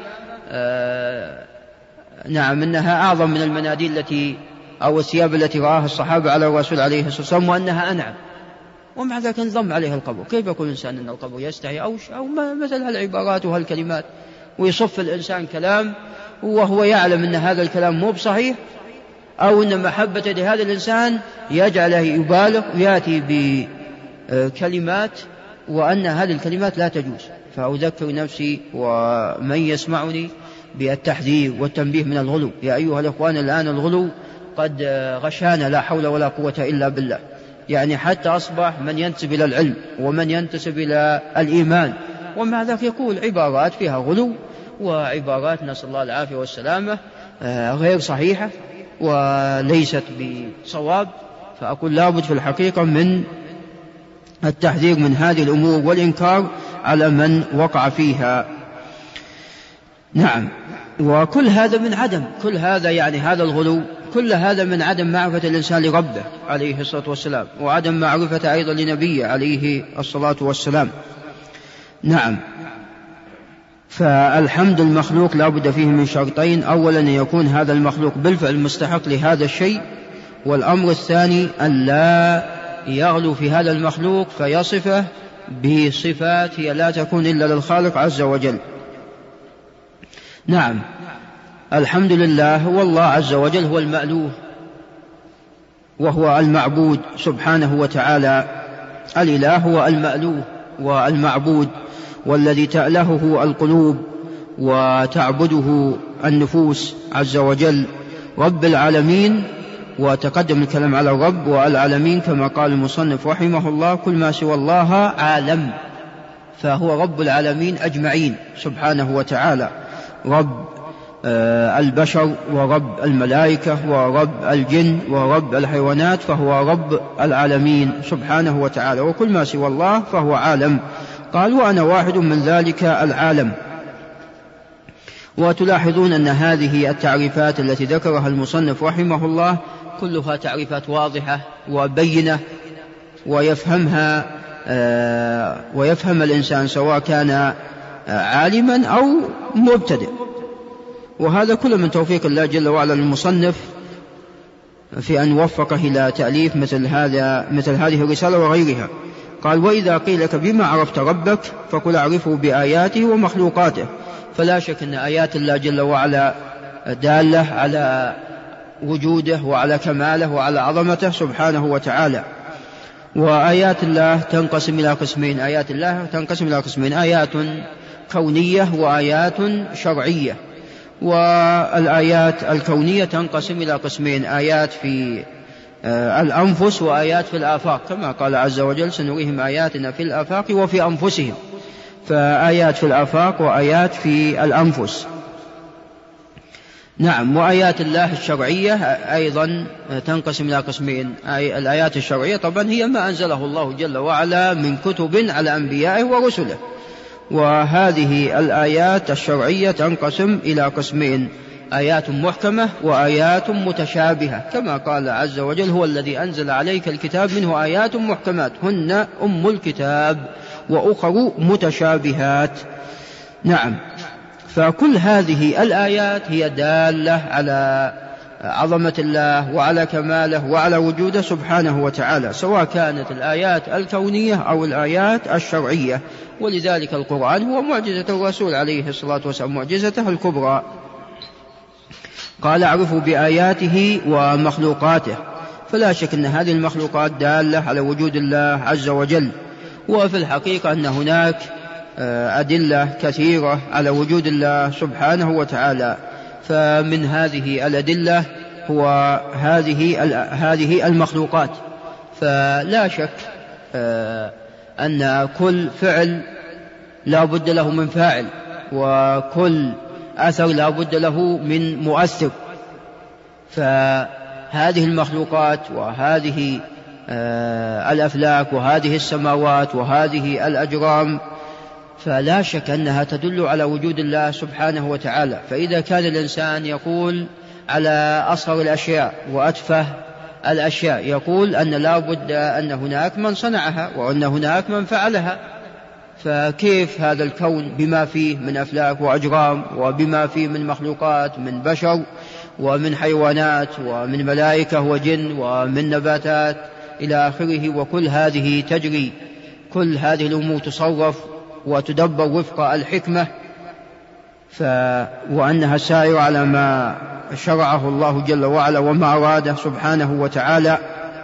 آه نعم إنها أعظم من المناديل التي أو الثياب التي رآها الصحابة على الرسول عليه الصلاة والسلام، وأنها أنعم. ومع ذلك انضم عليها القبر. كيف يقول الإنسان أن القبر يستحي أو, أو مثل هالعبارات وهالكلمات، ويصف الإنسان كلام وهو يعلم أن هذا الكلام مو بصحيح، أو أن محبة لهذا الإنسان يجعله يبالغ ويأتي بكلمات وأن هذه الكلمات لا تجوز. فأذكر نفسي ومن يسمعني بالتحذير والتنبيه من الغلو. يا أيها الأخوان الآن الغلو قد غشانا لا حول ولا قوة إلا بالله. يعني حتى أصبح من ينتسب إلى العلم ومن ينتسب إلى الإيمان ومع ذلك يقول عبارات فيها غلو وعبارات نسأل الله العافية والسلامة غير صحيحة وليست بصواب. فأقول لابد في الحقيقة من التحذير من هذه الأمور والإنكار على من وقع فيها. نعم. وكل هذا من عدم كل هذا يعني هذا الغلو كل هذا من عدم معرفة الإنسان لربه عليه الصلاة والسلام، وعدم معرفة أيضا لنبيه عليه الصلاة والسلام. نعم. فالحمد المخلوق لا بد فيه من شرطين: أولا أن يكون هذا المخلوق بالفعل مستحق لهذا الشيء، والأمر الثاني أن لا يغلو في هذا المخلوق فيصفه بصفات هي لا تكون إلا للخالق عز وجل. نعم. الحمد لله، والله عز وجل هو المألوه وهو المعبود سبحانه وتعالى. الإله هو المألوه والمعبود، والذي تألهه القلوب وتعبده النفوس عز وجل، رب العالمين. وتقدم الكلام على الرب والعالمين كما قال المصنف رحمه الله: كل ما سوى الله عالم، فهو رب العالمين أجمعين سبحانه وتعالى. رب البشر ورب الملائكة ورب الجن ورب الحيوانات، فهو رب العالمين سبحانه وتعالى، وكل ما سوى الله فهو عالم. قال وأنا واحد من ذلك العالم. وتلاحظون أن هذه التعريفات التي ذكرها المصنف رحمه الله كلها تعريفات واضحة وبينة، ويفهمها ويفهم الإنسان سواء كان عالما أو مبتدئ. وهذا كله من توفيق الله جل وعلا للمصنف في أن وفقه إلى تأليف مثل هذا مثل هذه الرسالة وغيرها. قال وإذا قيل لك بما عرفت ربك فقل أعرفه بآياته ومخلوقاته. فلا شك أن آيات الله جل وعلا دالة على وجوده وعلى كماله وعلى عظمته سبحانه وتعالى. وآيات الله تنقسم إلى قسمين آيات الله تنقسم إلى قسمين آيات كونية وآيات شرعية. والآيات الكونية تنقسم إلى قسمين آيات في الأنفس وآيات في الآفاق، كما قال عز وجل سنريهم آياتنا في الآفاق وفي أنفسهم، فآيات في الآفاق وآيات في الأنفس. نعم. وآيات الله الشرعية أيضا تنقسم إلى قسمين. الآيات الشرعية طبعا هي ما أنزله الله جل وعلا من كتب على أنبيائه ورسله، وهذه الآيات الشرعية تنقسم إلى قسمين آيات محكمة وآيات متشابهة، كما قال عز وجل هو الذي أنزل عليك الكتاب منه آيات محكمات هن أم الكتاب وأخر متشابهات. نعم. فكل هذه الآيات هي دالة على عظمة الله وعلى كماله وعلى وجوده سبحانه وتعالى، سواء كانت الآيات الكونية أو الآيات الشرعية. ولذلك القرآن هو معجزة الرسول عليه الصلاة والسلام، معجزته الكبرى. قال أعرف بآياته ومخلوقاته. فلا شك أن هذه المخلوقات دالة على وجود الله عز وجل. وفي الحقيقة أن هناك أدلة كثيرة على وجود الله سبحانه وتعالى، فمن هذه الأدلة هو هذه هذه المخلوقات. فلا شك أن كل فعل لا بد له من فاعل، وكل أثر لا بد له من مؤثر. فهذه المخلوقات وهذه الأفلاك وهذه السماوات وهذه الأجرام فلا شك أنها تدل على وجود الله سبحانه وتعالى. فإذا كان الإنسان يقول على أصغر الأشياء وأتفه الأشياء يقول أن لا بد أن هناك من صنعها وأن هناك من فعلها، فكيف هذا الكون بما فيه من أفلاك وأجرام وبما فيه من مخلوقات من بشر ومن حيوانات ومن ملائكة وجن ومن نباتات إلى آخره، وكل هذه تجري، كل هذه الأمور تصرف وتدبر وفق الحكمة، ف... وأنها سائرة على ما شرعه الله جل وعلا وما أراده سبحانه وتعالى.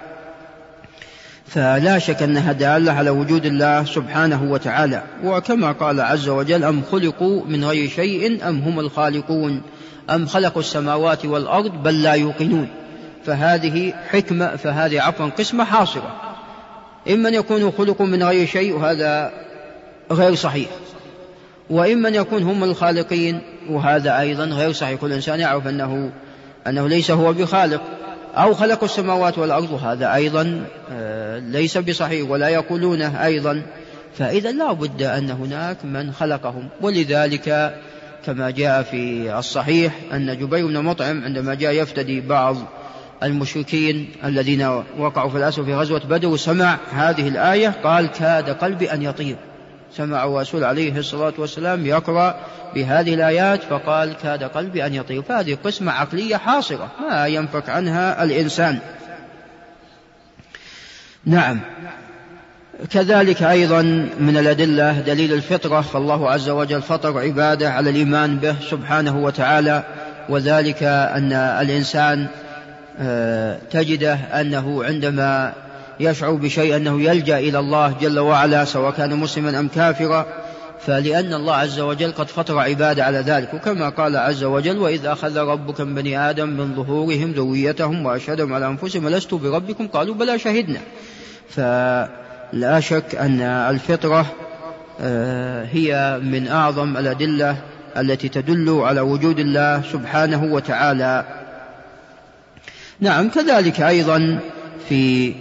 فلا شك أنها دالة على وجود الله سبحانه وتعالى. وكما قال عز وجل أم خلقوا من غير شيء أم هم الخالقون أم خلقوا السماوات والأرض بل لا يوقنون. فهذه حكمة فهذه عفوا قسمة حاصرة، إما يكونوا خلقوا من غير شيء وهذا غير صحيح، وإما يكون هم الخالقين وهذا أيضا غير صحيح. كل إنسان يعرف أنه, أنه ليس هو بخالق، أو خلقوا السماوات والأرض وهذا أيضا ليس بصحيح ولا يقولونه أيضا. فإذا لا بد أن هناك من خلقهم. ولذلك كما جاء في الصحيح أن جبير بن مطعم عندما جاء يفتدي بعض المشركين الذين وقعوا في الأسر في غزوة بدر وسمع هذه الآية قال كاد قلبي أن يطير. سمع الرسول عليه الصلاة والسلام يقرأ بهذه الآيات فقال كاد قلبي أن يطير. فهذه قسمة عقلية حاصرة ما ينفك عنها الإنسان. نعم. كذلك أيضا من الأدلة دليل الفطرة، فالله عز وجل فطر عباده على الإيمان به سبحانه وتعالى، وذلك أن الإنسان تجده أنه عندما يشعر بشيء أنه يلجأ إلى الله جل وعلا سواء كان مسلما أم كافرا، فلأن الله عز وجل قد فطر عباده على ذلك. وكما قال عز وجل وإذ أخذ ربك من بني آدم من ظهورهم ذريتهم وأشهدهم على أنفسهم ألست بربكم قالوا بلى شهدنا. فلا شك أن الفطرة هي من أعظم الأدلة التي تدل على وجود الله سبحانه وتعالى. نعم، كذلك أيضا في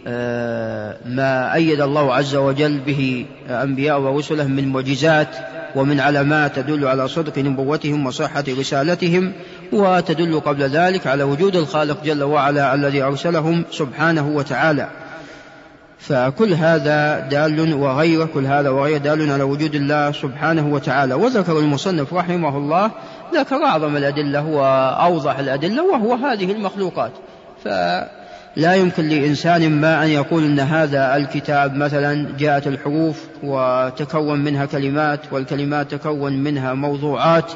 ما أيد الله عز وجل به أنبياء ورسله من معجزات ومن علامات تدل على صدق نبوتهم وصحة رسالتهم، وتدل قبل ذلك على وجود الخالق جل وعلا الذي أرسلهم سبحانه وتعالى. فكل هذا دال وغيره كل هذا وغيره دال على وجود الله سبحانه وتعالى. وذكر المصنف رحمه الله ذكر أعظم الأدلة وأوضح الأدلة وهو هذه المخلوقات. فلا يمكن لإنسان ما أن يقول أن هذا الكتاب مثلا جاءت الحروف وتكون منها كلمات، والكلمات تكون منها موضوعات،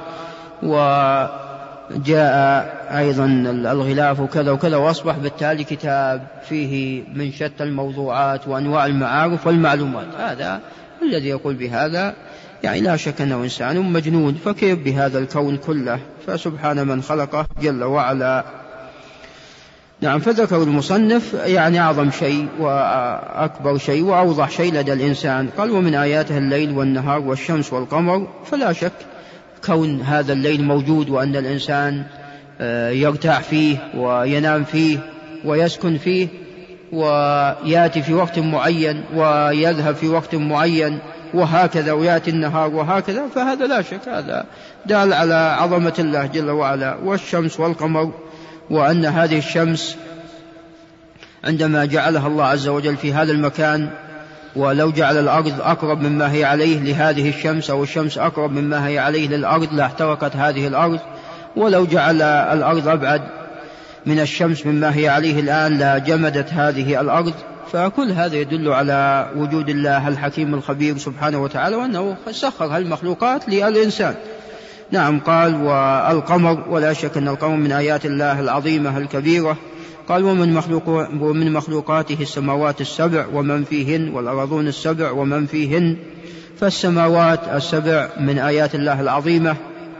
وجاء أيضا الغلاف وكذا وكذا، وأصبح بالتالي كتاب فيه من شتى الموضوعات وأنواع المعارف والمعلومات. هذا الذي يقول بهذا يعني لا شك أنه إنسان مجنون، فكيف بهذا الكون كله؟ فسبحان من خلقه جل وعلا. نعم، فذكر المصنف يعني أعظم شيء وأكبر شيء وأوضح شيء لدى الإنسان. قال: ومن آياته الليل والنهار والشمس والقمر. فلا شك كون هذا الليل موجود وأن الإنسان يرتاح فيه وينام فيه ويسكن فيه ويأتي في وقت معين ويذهب في وقت معين وهكذا، ويأتي النهار وهكذا، فهذا لا شك هذا دال على عظمة الله جل وعلا. والشمس والقمر، وأن هذه الشمس عندما جعلها الله عز وجل في هذا المكان، ولو جعل الأرض أقرب مما هي عليه لهذه الشمس أو الشمس أقرب مما هي عليه للأرض لاحترقت هذه الأرض، ولو جعل الأرض أبعد من الشمس مما هي عليه الآن لجمدت هذه الأرض. فكل هذا يدل على وجود الله الحكيم الخبير سبحانه وتعالى، وأنه سخر هالمخلوقات للإنسان. نعم، قال: والقمر. ولا شك أن القمر من آيات الله العظيمة الكبيرة. قال: ومن, مخلوق ومن مخلوقاته السماوات السبع ومن فيهن، والأرضون السبع ومن فيهن. فالسماوات السبع من آيات الله العظيمة،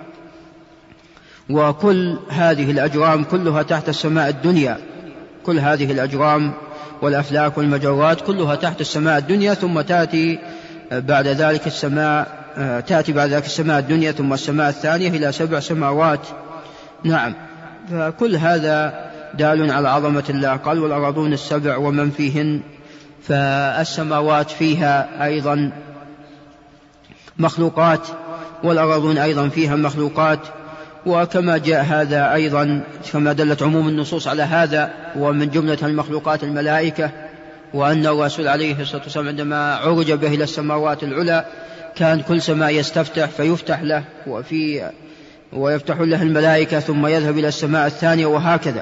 وكل هذه الأجرام كلها تحت السماء الدنيا، كل هذه الأجرام والأفلاك والمجرات كلها تحت السماء الدنيا، ثم تأتي بعد ذلك السماء تأتي بعد ذلك السماء الدنيا، ثم السماء الثانية إلى سبع سماوات. نعم، فكل هذا دال على عظمة الله. قال: والأرضون السبع ومن فيهن. فالسماوات فيها أيضا مخلوقات، والأرضون أيضا فيها مخلوقات، وكما جاء هذا أيضا كما دلت عموم النصوص على هذا. ومن جملة المخلوقات الملائكة، وأن الرسول عليه الصلاة والسلام عندما عرج به إلى السماوات العلى كان كل سماء يستفتح فيفتح له وفي ويفتح له الملائكة، ثم يذهب إلى السماء الثانية وهكذا.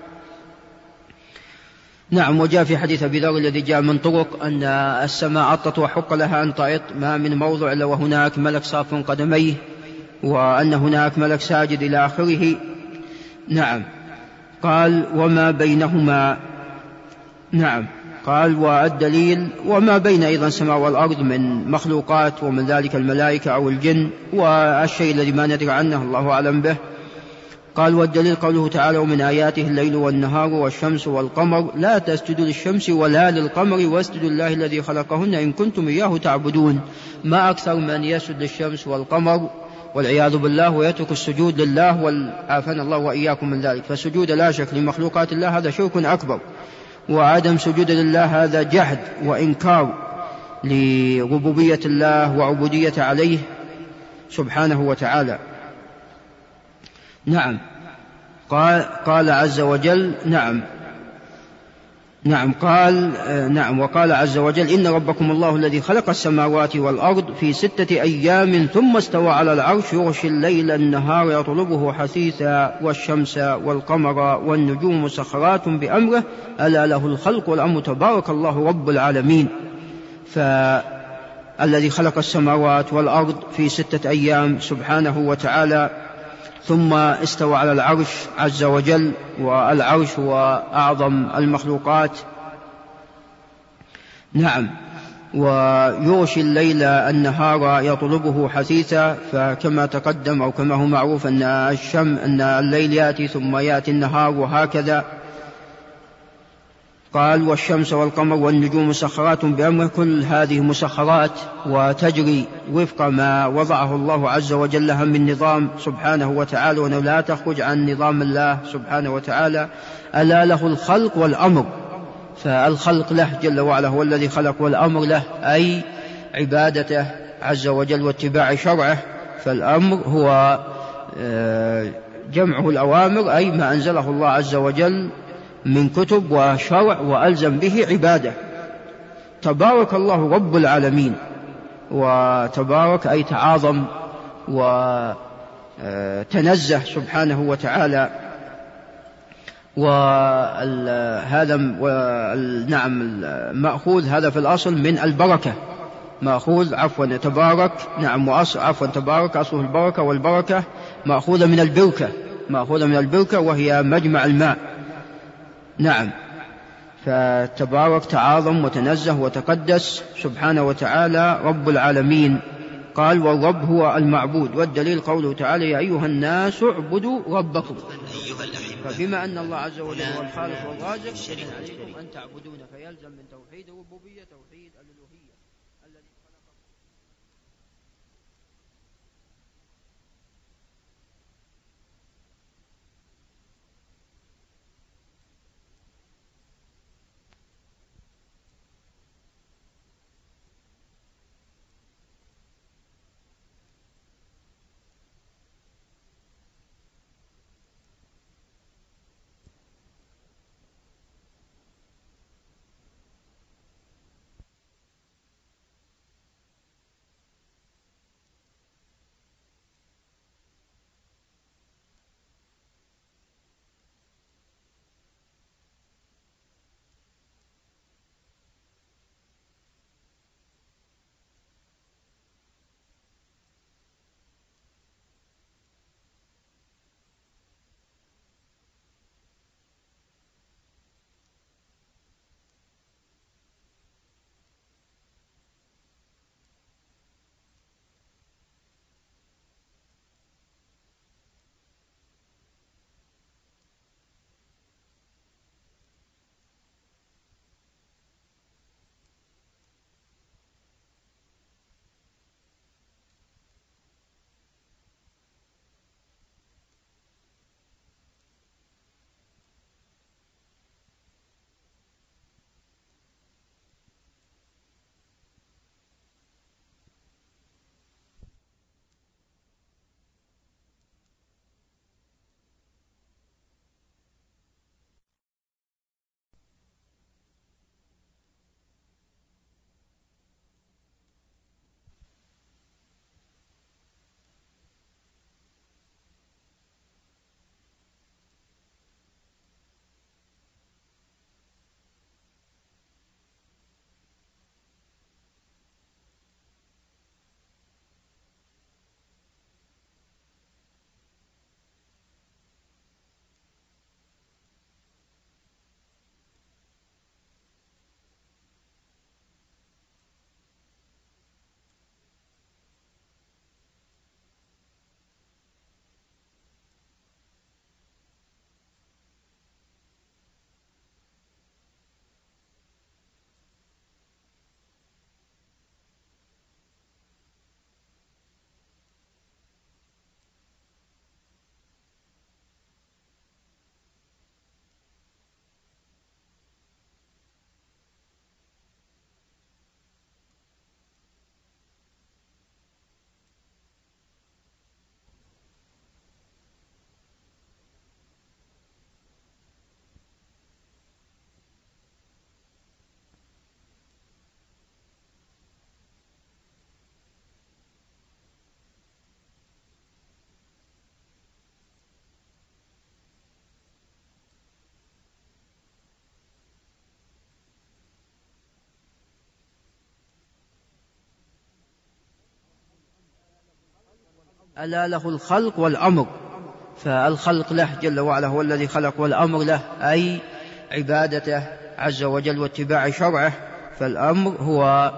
نعم، وجاء في حديث أبي ذر الذي جاء من طرق أن السماء عطت وحق لها أن تعط، ما من موضع إلا وهناك ملك صاف قدميه، وأن هناك ملك ساجد إلى آخره. نعم، قال: وما بينهما. نعم، قال: والدليل وما بين أيضا السماء والأرض من مخلوقات، ومن ذلك الملائكة أو الجن، والشيء الذي ما ندري عنه الله أعلم به. قال: والدليل قوله تعالى: ومن آياته الليل والنهار والشمس والقمر لا تسجدوا للشمس ولا للقمر واسجدوا لله الذي خلقهن إن كنتم إياه تعبدون. ما أكثر من يسجد للشمس والقمر والعياذ بالله ويترك السجود لله، والعافانا الله وإياكم من ذلك. فالسجود لا شك لمخلوقات الله هذا شرك أكبر، وعدم سجود لله هذا جحد وإنكار لربوبية الله وعبودية عليه سبحانه وتعالى. نعم، قال, قال عز وجل. نعم نعم قال نعم وقال عز وجل: إن ربكم الله الذي خلق السماوات والأرض في ستة أيام ثم استوى على العرش يغشي الليل النهار يطلبه حثيثا والشمس والقمر والنجوم مسخرات بأمره ألا له الخلق والأمر تبارك الله رب العالمين. فالذي خلق السماوات والأرض في ستة أيام سبحانه وتعالى، ثم استوى على العرش عز وجل، والعرش هو أعظم المخلوقات. نعم، ويغشي الليل النهار يطلبه حثيثا. فكما تقدم أو كما هو معروف أن الشم أن الليل يأتي ثم يأتي النهار وهكذا. قال والشمس والقمر والنجوم مسخرات بأمره، كل هذه مسخرات وتجري وفق ما وضعه الله عز وجل لها من نظام سبحانه وتعالى، وأنه لا تخرج عن نظام الله سبحانه وتعالى. ألا له الخلق والأمر، فالخلق له جل وعلا هو الذي خلق، والأمر له أي عبادته عز وجل واتباع شرعه. فالأمر هو جمعه الأوامر أي ما أنزله الله عز وجل من كتب وشرع وألزم به عباده. تبارك الله رب العالمين، وتبارك أي تعاظم وتنزه سبحانه وتعالى. وهذا نعم مأخوذ هذا في الأصل من البركة، مأخوذ عفوا تبارك نعم وأصل عفوا تبارك أصله البركة، والبركة مأخوذة من البركة، مأخوذة من البركة وهي مجمع الماء. نعم، فتبارك تعاظم وتنزه وتقدس سبحانه وتعالى رب العالمين. قال والرب هو المعبود، والدليل قوله تعالى يا أيها الناس اعبدوا ربكم. فبما أن الله عز وجل هو الخالق والرازق فإن عليكم أن تعبدون، فيلزم من توحيد الربوبية توحيد الألوهية. ألا له الخلق والأمر، فالخلق له جل وعلا هو الذي خلق، والأمر له أي عبادته عز وجل واتباع شرعه. فالأمر هو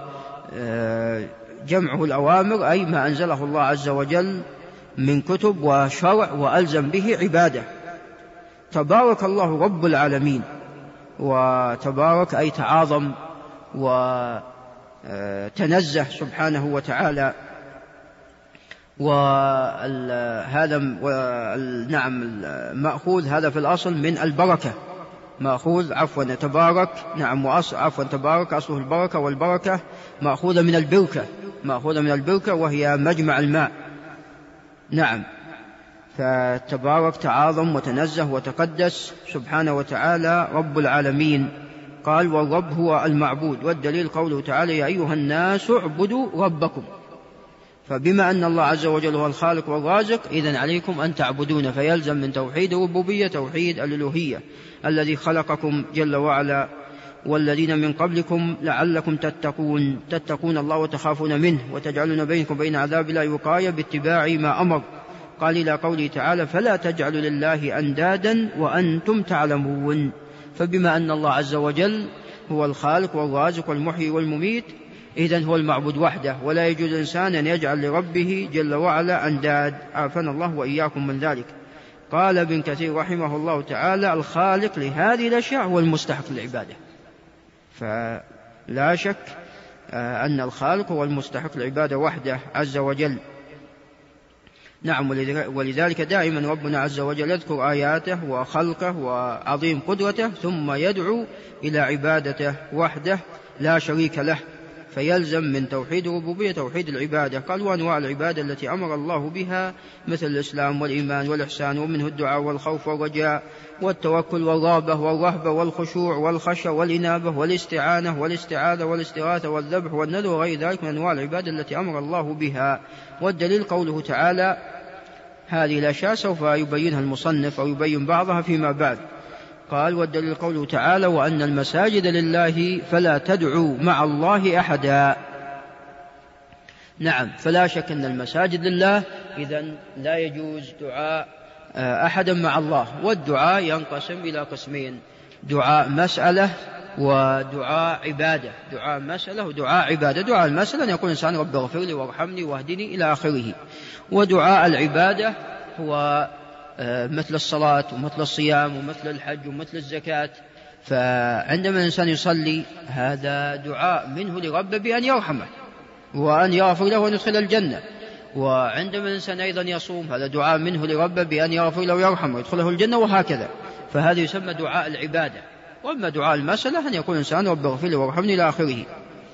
جمعه الأوامر أي ما أنزله الله عز وجل من كتب وشرع وألزم به عباده. تبارك الله رب العالمين، وتبارك أي تعاظم وتنزه سبحانه وتعالى. وهذا نعم مأخوذ هذا في الأصل من البركة، مأخوذ عفوا تبارك نعم عفوا تبارك أصله البركة، والبركة مأخوذة من البركة، مأخوذة من البركة وهي مجمع الماء. نعم، فتبارك تعاظم وتنزه وتقدس سبحانه وتعالى رب العالمين. قال والرب هو المعبود، والدليل قوله تعالى يا أيها الناس اعبدوا ربكم. فبما أن الله عز وجل هو الخالق والرازق إذن عليكم أن تعبدون، فيلزم من توحيد الربوبية توحيد الألوهية الذي خلقكم جل وعلا والذين من قبلكم لعلكم تتقون، تتقون الله وتخافون منه وتجعلون بينكم بين عذاب الله وقاية باتباع ما أمر. قال إلى قوله تعالى فلا تجعلوا لله أندادا وأنتم تعلمون. فبما أن الله عز وجل هو الخالق والرازق والمحيي والمميت إذن هو المعبود وحده، ولا يجوز الإنسان أن يجعل لربه جل وعلا أنداد، عافانا الله وإياكم من ذلك. قال ابن كثير رحمه الله تعالى الخالق لهذه الأشياء هو المستحق للعبادة، فلا شك أن الخالق هو المستحق للعبادة وحده عز وجل. نعم، ولذلك دائما ربنا عز وجل يذكر آياته وخلقه وعظيم قدرته ثم يدعو إلى عبادته وحده لا شريك له، فيلزم من توحيد الربوبية توحيد العبادة. قال وأنواع العبادة التي أمر الله بها مثل الإسلام والإيمان والإحسان، ومنه الدعاء والخوف والرجاء والتوكل والرغبة والرهبة والخشوع والخشية والإنابة والاستعانة والاستعاذة والاستغاثة والذبح والنذر وغير ذلك من أنواع العبادة التي أمر الله بها. والدليل قوله تعالى هذه الأشياء سوف يبينها المصنف أو يبين بعضها فيما بعد. قال والدليل قوله تعالى وأن المساجد لله فلا تدعوا مع الله أحدا. نعم، فلا شك أن المساجد لله إذن لا يجوز دعاء أحدا مع الله. والدعاء ينقسم إلى قسمين، دعاء مسألة ودعاء عبادة. دعاء مسألة ودعاء عبادة. دعاء المسألة أن يقول الإنسان رب اغفر لي وارحمني واهدني إلى آخره. ودعاء العبادة هو مثل الصلاة ومثل الصيام ومثل الحج ومثل الزكاة. فعندما الإنسان يصلي هذا دعاء منه لربه بأن يرحمه وأن يغفر له وأن يدخل الجنة. وعندما الإنسان أيضا يصوم هذا دعاء منه لربه بأن يغفر له ويرحمه ويدخله الجنة، وهكذا. فهذا يسمى دعاء العبادة. وأما دعاء المسألة أن يقول الإنسان رب اغفر لي وارحمني إلى آخره.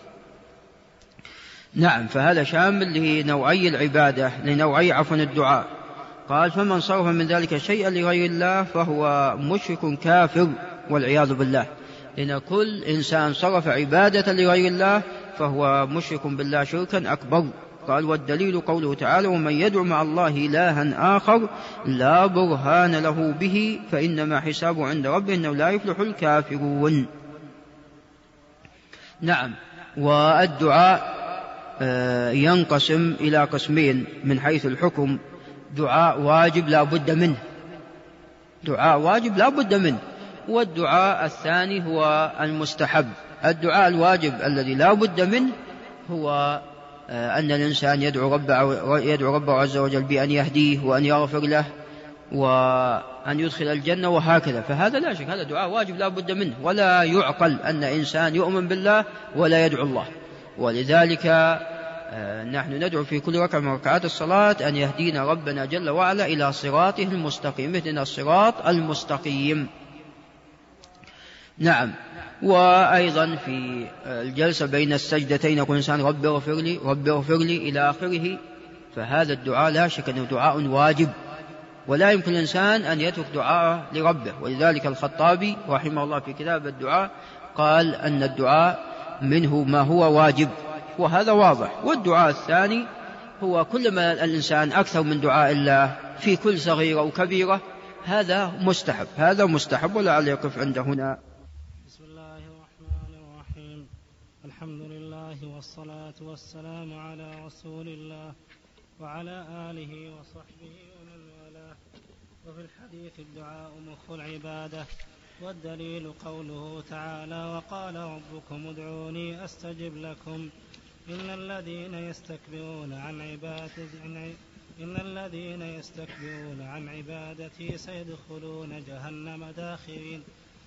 نعم، فهذا شامل لنوعي العبادة لنوعي عفوا الدعاء. قال فمن صرف من ذلك شيئا لغير الله فهو مشرك كافر والعياذ بالله. لأن كل إنسان صرف عبادة لغير الله فهو مشرك بالله شركا أكبر. قال والدليل قوله تعالى ومن يدعو مع الله إلها آخر لا برهان له به فإنما حسابه عند ربه إنه لا يفلح الكافرون. نعم، والدعاء ينقسم إلى قسمين من حيث الحكم، دعاء واجب لا بد منه، دعاء واجب لا بد منه، والدعاء الثاني هو المستحب. الدعاء الواجب الذي لا بد منه هو أن الإنسان يدعو ربه, يدعو ربه عز وجل بأن يهديه وأن يغفر له وأن يدخل الجنة وهكذا. فهذا لا شك هذا دعاء واجب لا بد منه، ولا يعقل أن إنسان يؤمن بالله ولا يدعو الله. ولذلك نحن ندعو في كل ركعة من ركعات الصلاة أن يهدينا ربنا جل وعلا إلى صراطه المستقيم، اهدنا الصراط المستقيم. نعم، وأيضا في الجلسة بين السجدتين يقول الإنسان رب اغفر لي رب اغفر لي إلى آخره. فهذا الدعاء لا شك أنه دعاء واجب، ولا يمكن الإنسان أن يترك دعاء لربه. ولذلك الخطابي رحمه الله في كتاب الدعاء قال أن الدعاء منه ما هو واجب، وهذا واضح. والدعاء الثاني هو كلما الإنسان أكثر من دعاء الله في كل صغيرة أو كبيرة هذا مستحب، هذا مستحب. ولعل يقف عند هنا. بسم الله الرحمن الرحيم. الحمد لله والصلاة والسلام على رسول الله وعلى آله وصحبه ومن والاه. وفي الحديث الدعاء مخ العبادة، والدليل قوله تعالى وقال ربكم ادعوني أستجب لكم إن الذين يستكبرون عن عبادتي إن الذين يستكبرون عن عبادتي سيدخلون جهنم داخرين.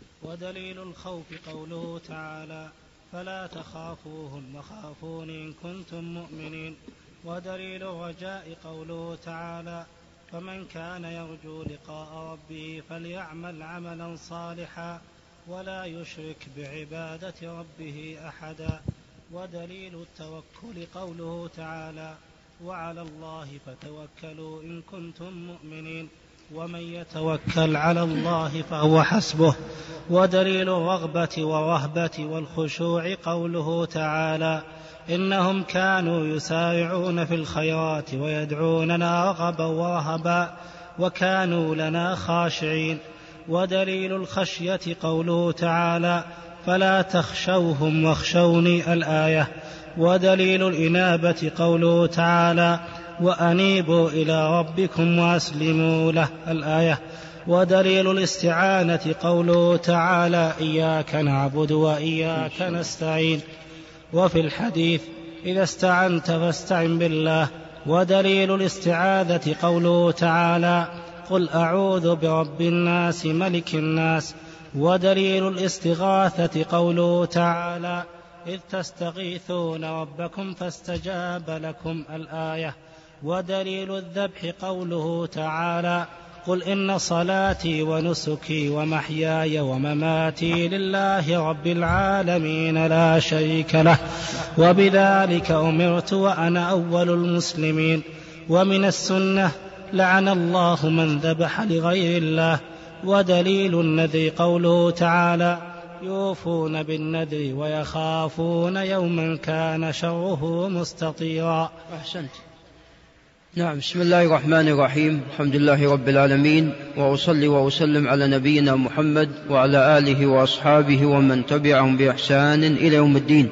ودليل الخوف قوله تعالى فلا تخافوهم وخافون إن كنتم مؤمنين. ودليل الرجاء قوله تعالى فمن كان يرجو لقاء ربه فليعمل عملا صالحا ولا يشرك بعبادة ربه أحدا. ودليل التوكل قوله تعالى وعلى الله فتوكلوا إن كنتم مؤمنين ومن يتوكل على الله فهو حسبه. ودليل الرغبة والرهبة والخشوع قوله تعالى إنهم كانوا يسارعون في الخيرات ويدعوننا رغبا ورهبا وكانوا لنا خاشعين. ودليل الخشية قوله تعالى فلا تخشوهم واخشوني الآية. ودليل الإنابة قوله تعالى وأنيبوا إلى ربكم وأسلموا له الآية. ودليل الاستعانة قوله تعالى إياك نعبد وإياك نستعين. وفي الحديث إذا استعنت فاستعن بالله. ودليل الاستعاذة قوله تعالى قل أعوذ برب الناس ملك الناس. ودليل الاستغاثة قوله تعالى إذ تستغيثون ربكم فاستجاب لكم الآية. ودليل الذبح قوله تعالى قل إن صلاتي ونسكي ومحياي ومماتي لله رب العالمين لا شريك له وبذلك أمرت وأنا أول المسلمين. ومن السنة لعن الله من ذبح لغير الله. ودليل النذر قوله تعالى يوفون بالنذر ويخافون يوما كان شره مستطيرا. أحسنت. نعم. بسم الله الرحمن الرحيم. الحمد لله رب العالمين، وأصلي وأسلم على نبينا محمد وعلى آله وأصحابه ومن تبعهم بإحسان إلى يوم الدين.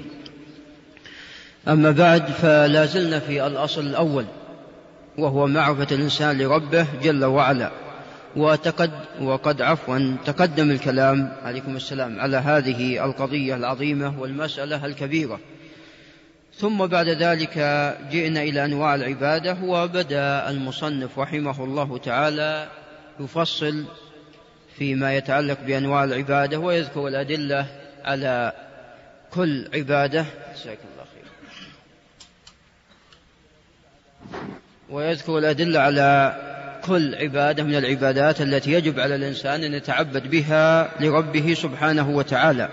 أما بعد، فلا زلنا في الأصل الأول وهو معرفة الإنسان لربه جل وعلا. وتقد وقد عفوا تقدم الكلام عليكم السلام على هذه القضية العظيمة والمسألة الكبيرة. ثم بعد ذلك جئنا إلى أنواع العبادة، وبدأ المصنف رحمه الله تعالى يفصل فيما يتعلق بأنواع العبادة ويذكر الأدلة على كل عبادة جزاك الله خير ويذكر الأدلة على كل عبادة من العبادات التي يجب على الإنسان أن يتعبد بها لربه سبحانه وتعالى.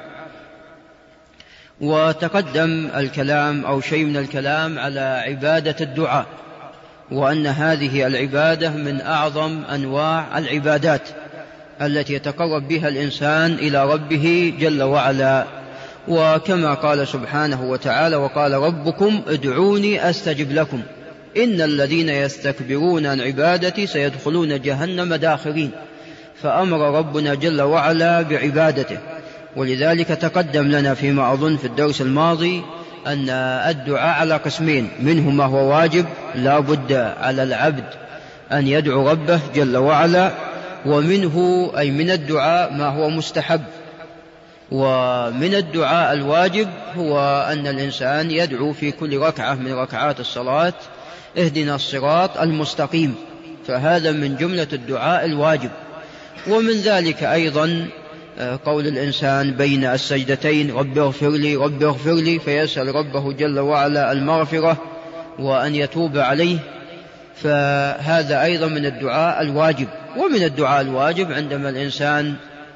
وتقدم الكلام أو شيء من الكلام على عبادة الدعاء، وأن هذه العبادة من أعظم أنواع العبادات التي يتقرب بها الإنسان إلى ربه جل وعلا. وكما قال سبحانه وتعالى وقال ربكم ادعوني أستجب لكم إن الذين يستكبرون عن عبادتي سيدخلون جهنم داخرين. فأمر ربنا جل وعلا بعبادته. ولذلك تقدم لنا فيما أظن في الدرس الماضي أن الدعاء على قسمين، منه ما هو واجب لا بد على العبد أن يدعو ربه جل وعلا، ومنه أي من الدعاء ما هو مستحب. ومن الدعاء الواجب هو أن الإنسان يدعو في كل ركعة من ركعات الصلاة اهدنا الصراط المستقيم، فهذا من جملة الدعاء الواجب. ومن ذلك أيضا قول الإنسان بين السجدتين رب اغفر لي رب اغفر لي، فيسأل ربه جل وعلا المغفرة وأن يتوب عليه، فهذا أيضا من الدعاء الواجب. ومن الدعاء الواجب عندما الإنسان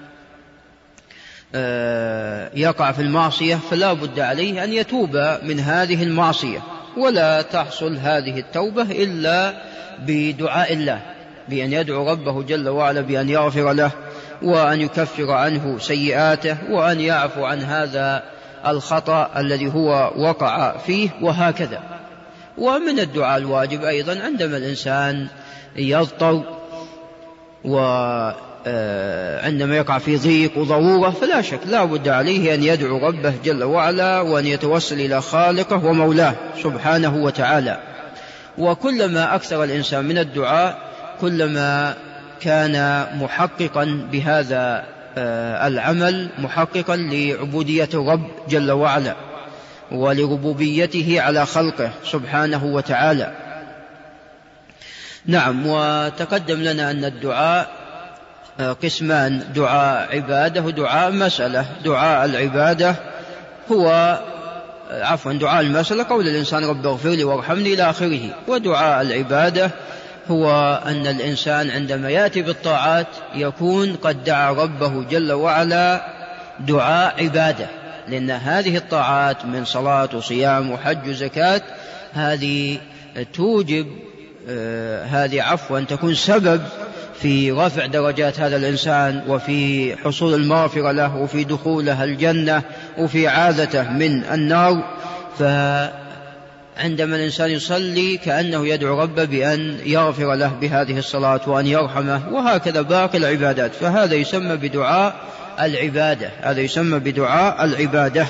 يقع في المعصية فلا بد عليه أن يتوب من هذه المعصية، ولا تحصل هذه التوبة إلا بدعاء الله، بأن يدعو ربه جل وعلا بأن يغفر له وأن يكفر عنه سيئاته وأن يعفو عن هذا الخطأ الذي هو وقع فيه، وهكذا. ومن الدعاء الواجب أيضا عندما الإنسان يضطر وعندما يقع في ضيق وضرورة فلا شك لا بد عليه أن يدعو ربه جل وعلا وأن يتوسل إلى خالقه ومولاه سبحانه وتعالى. وكلما أكثر الإنسان من الدعاء كلما كان محققا بهذا العمل، محققا لعبودية الرب جل وعلا ولربوبيته على خلقه سبحانه وتعالى. نعم. وتقدم لنا أن الدعاء قسمان: دعاء عبادة ودعاء مسألة. دعاء العبادة هو عفوا دعاء المسألة قول الإنسان رب اغفر لي وارحمني إلى آخره. ودعاء العبادة هو أن الإنسان عندما يأتي بالطاعات يكون قد دعا ربه جل وعلا دعاء عبادة، لأن هذه الطاعات من صلاة وصيام وحج وزكاة هذه توجب آه هذه عفوا تكون سبب في رفع درجات هذا الإنسان وفي حصول المغفرة له وفي دخوله الجنة وفي عاذته من النار. فعندما الإنسان يصلي كأنه يدعو ربه بأن يغفر له بهذه الصلاة وأن يرحمه، وهكذا باقي العبادات. فهذا يسمى بدعاء العبادة، هذا يسمى بدعاء العبادة.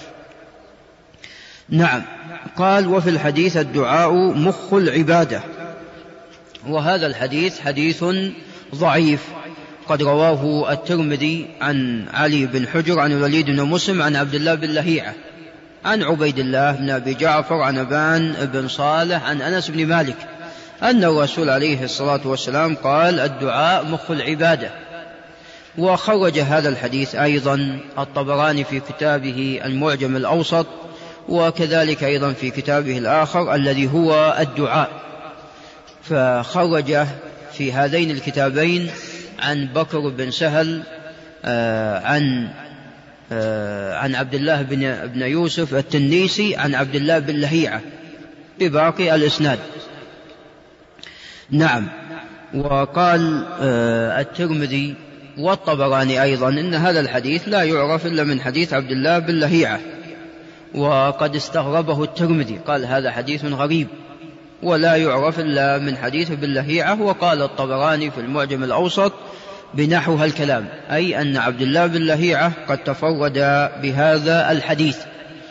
نعم. قال: وفي الحديث الدعاء مخ العبادة. وهذا الحديث حديث ضعيف، قد رواه الترمذي عن علي بن حجر عن الوليد بن مسلم عن عبد الله بن لهيعة عن عبيد الله بن أبي جعفر عن أبان بن صالح عن أنس بن مالك أن الرسول عليه الصلاة والسلام قال: الدعاء مخ العبادة. وخرج هذا الحديث أيضا الطبراني في كتابه المعجم الأوسط، وكذلك أيضا في كتابه الآخر الذي هو الدعاء. فخرج في هذين الكتابين عن بكر بن سهل آه عن آه عن عبد الله بن, بن يوسف التنيسي عن عبد الله بن لهيعة بباقي الإسناد. نعم. وقال آه الترمذي والطبراني أيضا إن هذا الحديث لا يعرف إلا من حديث عبد الله بن لهيعة، وقد استغربه الترمذي، قال: هذا حديث غريب ولا يعرف إلا من حديث ابن لهيعة. وقال الطبراني في المعجم الأوسط بنحو هالكلام، أي أن عبد الله بن لهيعة قد تفرد بهذا الحديث.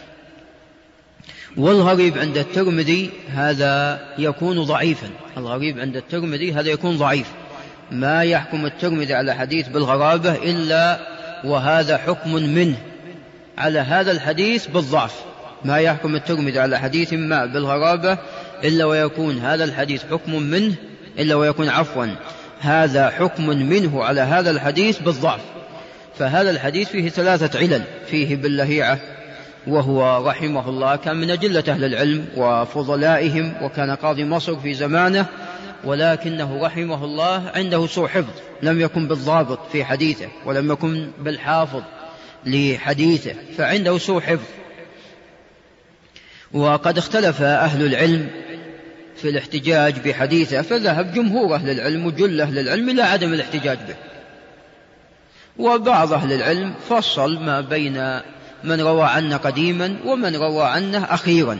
والغريب عند الترمذي هذا يكون ضعيفا، الغريب عند الترمذي هذا يكون ضعيف، ما يحكم الترمذي على حديث بالغرابة إلا وهذا حكم منه على هذا الحديث بالضعف. ما يحكم الترمذي على حديث ما بالغرابة إلا ويكون هذا الحديث حكم منه إلا ويكون عفوا هذا حكم منه على هذا الحديث بالضعف. فهذا الحديث فيه ثلاثة علل: فيه باللهيعة، وهو رحمه الله كان من أجلة أهل العلم وفضلائهم، وكان قاضي مصر في زمانه، ولكنه رحمه الله عنده سوء حفظ، لم يكن بالضابط في حديثه ولم يكن بالحافظ لحديثه، فعنده سوء حفظ. وقد اختلف أهل العلم في الاحتجاج بحديثه، فذهب جمهور أهل العلم وجل أهل العلم إلى عدم الاحتجاج به، وبعض أهل العلم فصل ما بين من روى عنه قديما ومن روى عنه أخيرا،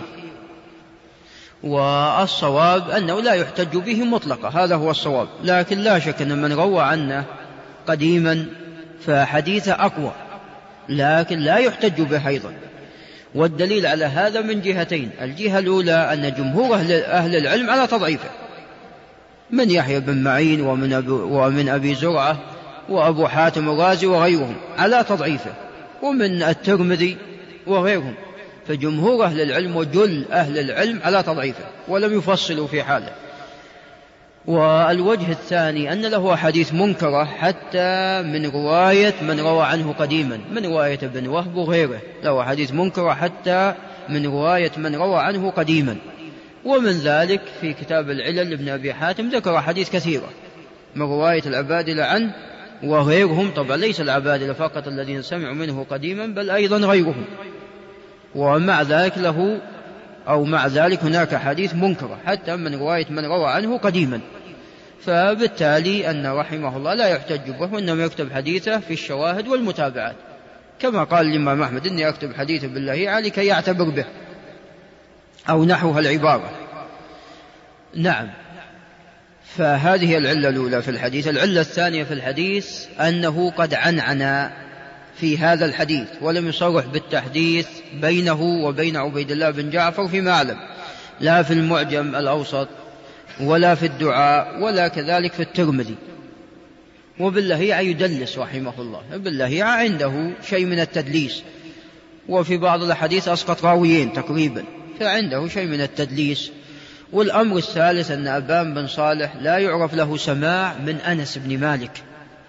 والصواب أنه لا يحتج به مطلقا، هذا هو الصواب. لكن لا شك أن من روى عنه قديما فحديثه أقوى، لكن لا يحتج به أيضا. والدليل على هذا من جهتين: الجهة الأولى أن جمهور أهل العلم على تضعيفه، من يحيى بن معين ومن أبي, ومن أبي زرعة وأبو حاتم الرازي وغيرهم على تضعيفه، ومن الترمذي وغيرهم، فجمهور أهل العلم وجل أهل العلم على تضعيفه ولم يفصلوا في حاله. والوجه الثاني أن له حديث منكرة حتى من رواية من روى عنه قديما، من رواية ابن وهب وغيره، له حديث منكرة حتى من رواية من روى عنه قديما. ومن ذلك في كتاب العلل لابن أبي حاتم ذكر حديث كثيرة من رواية العبادلة عنه وغيرهم، طبعا ليس العبادلة فقط الذين سمعوا منه قديما بل أيضا غيرهم، ومع ذلك له أو مع ذلك هناك حديث منكرة حتى من رواية من روى عنه قديما. فبالتالي أن رحمه الله لا يحتج به، وإنما يكتب حديثه في الشواهد والمتابعات، كما قال الإمام أحمد: إني أكتب حديثه باللهيعة لكي يعتبر به، أو نحوها العبارة. نعم. فهذه العلة الأولى في الحديث. العلة الثانية في الحديث أنه قد عنعن في هذا الحديث ولم يصرح بالتحديث بينه وبين عبيد الله بن جعفر فيما أعلم، لا في المعجم الأوسط ولا في الدعاء ولا كذلك في الترمذي. وباللهيعة يدلس رحمه الله، باللهيعة عنده شيء من التدليس، وفي بعض الحديث أسقط راويين تقريبا، فعنده شيء من التدليس. والأمر الثالث أن أبان بن صالح لا يعرف له سماع من أنس بن مالك،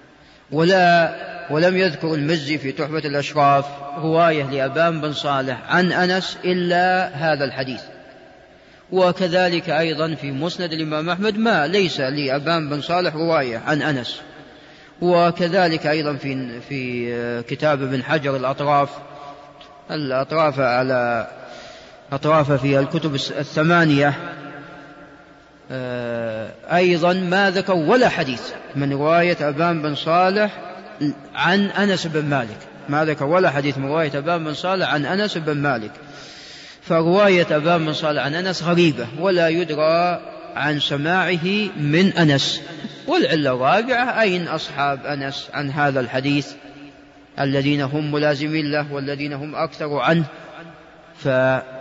ولا ولم يذكر المزي في تحفة الأشراف رواية لأبان بن صالح عن أنس إلا هذا الحديث. وكذلك أيضا في مسند الإمام أحمد ما ليس لأبان بن صالح رواية عن أنس. وكذلك أيضا في في كتاب ابن حجر الأطراف الأطراف على أطراف في الكتب الثمانية أيضا ما ذكر ولا حديث من رواية أبان بن صالح عن أنس بن مالك، ما ذكر ولا حديث من رواية أبان بن صالح عن أنس بن مالك. فرواية أبان بن صالح عن أنس غريبة ولا يدرى عن سماعه من أنس. والعلة الرابعة أين أصحاب أنس عن هذا الحديث الذين هم ملازمين له والذين هم أكثر عنه؟ ف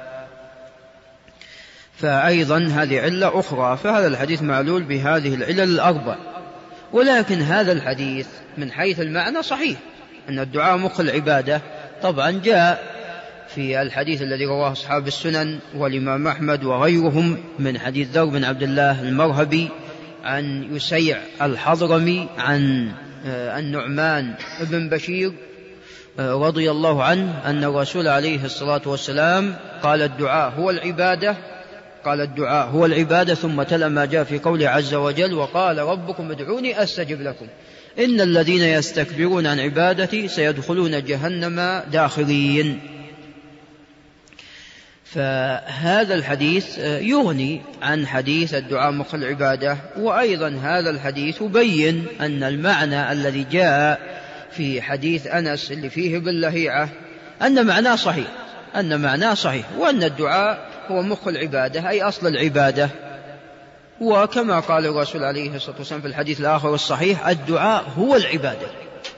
فأيضا هذه علة أخرى. فهذا الحديث معلول بهذه العلل الأربع. ولكن هذا الحديث من حيث المعنى صحيح، أن الدعاء مخ العبادة. طبعا جاء في الحديث الذي رواه أصحاب السنن والإمام أحمد وغيرهم من حديث ذر بن عبد الله المرهبي عن يسيع الحضرمي عن النعمان بن بشير رضي الله عنه أن الرسول عليه الصلاة والسلام قال الدعاء هو العبادة قال الدعاء هو العبادة ثم تلا ما جاء في قوله عز وجل وقال ربكم ادعوني أستجب لكم إن الذين يستكبرون عن عبادتي سيدخلون جهنم داخرين. فهذا الحديث يغني عن حديث الدعاء مخ العبادة. وأيضا هذا الحديث يبين أن المعنى الذي جاء في حديث أنس اللي فيه باللهيعة أن معناه صحيح أن معناه صحيح وأن الدعاء هو مخ العبادة أي أصل العبادة. وكما قال الرسول عليه الصلاة والسلام في الحديث الآخر الصحيح الدعاء هو العبادة.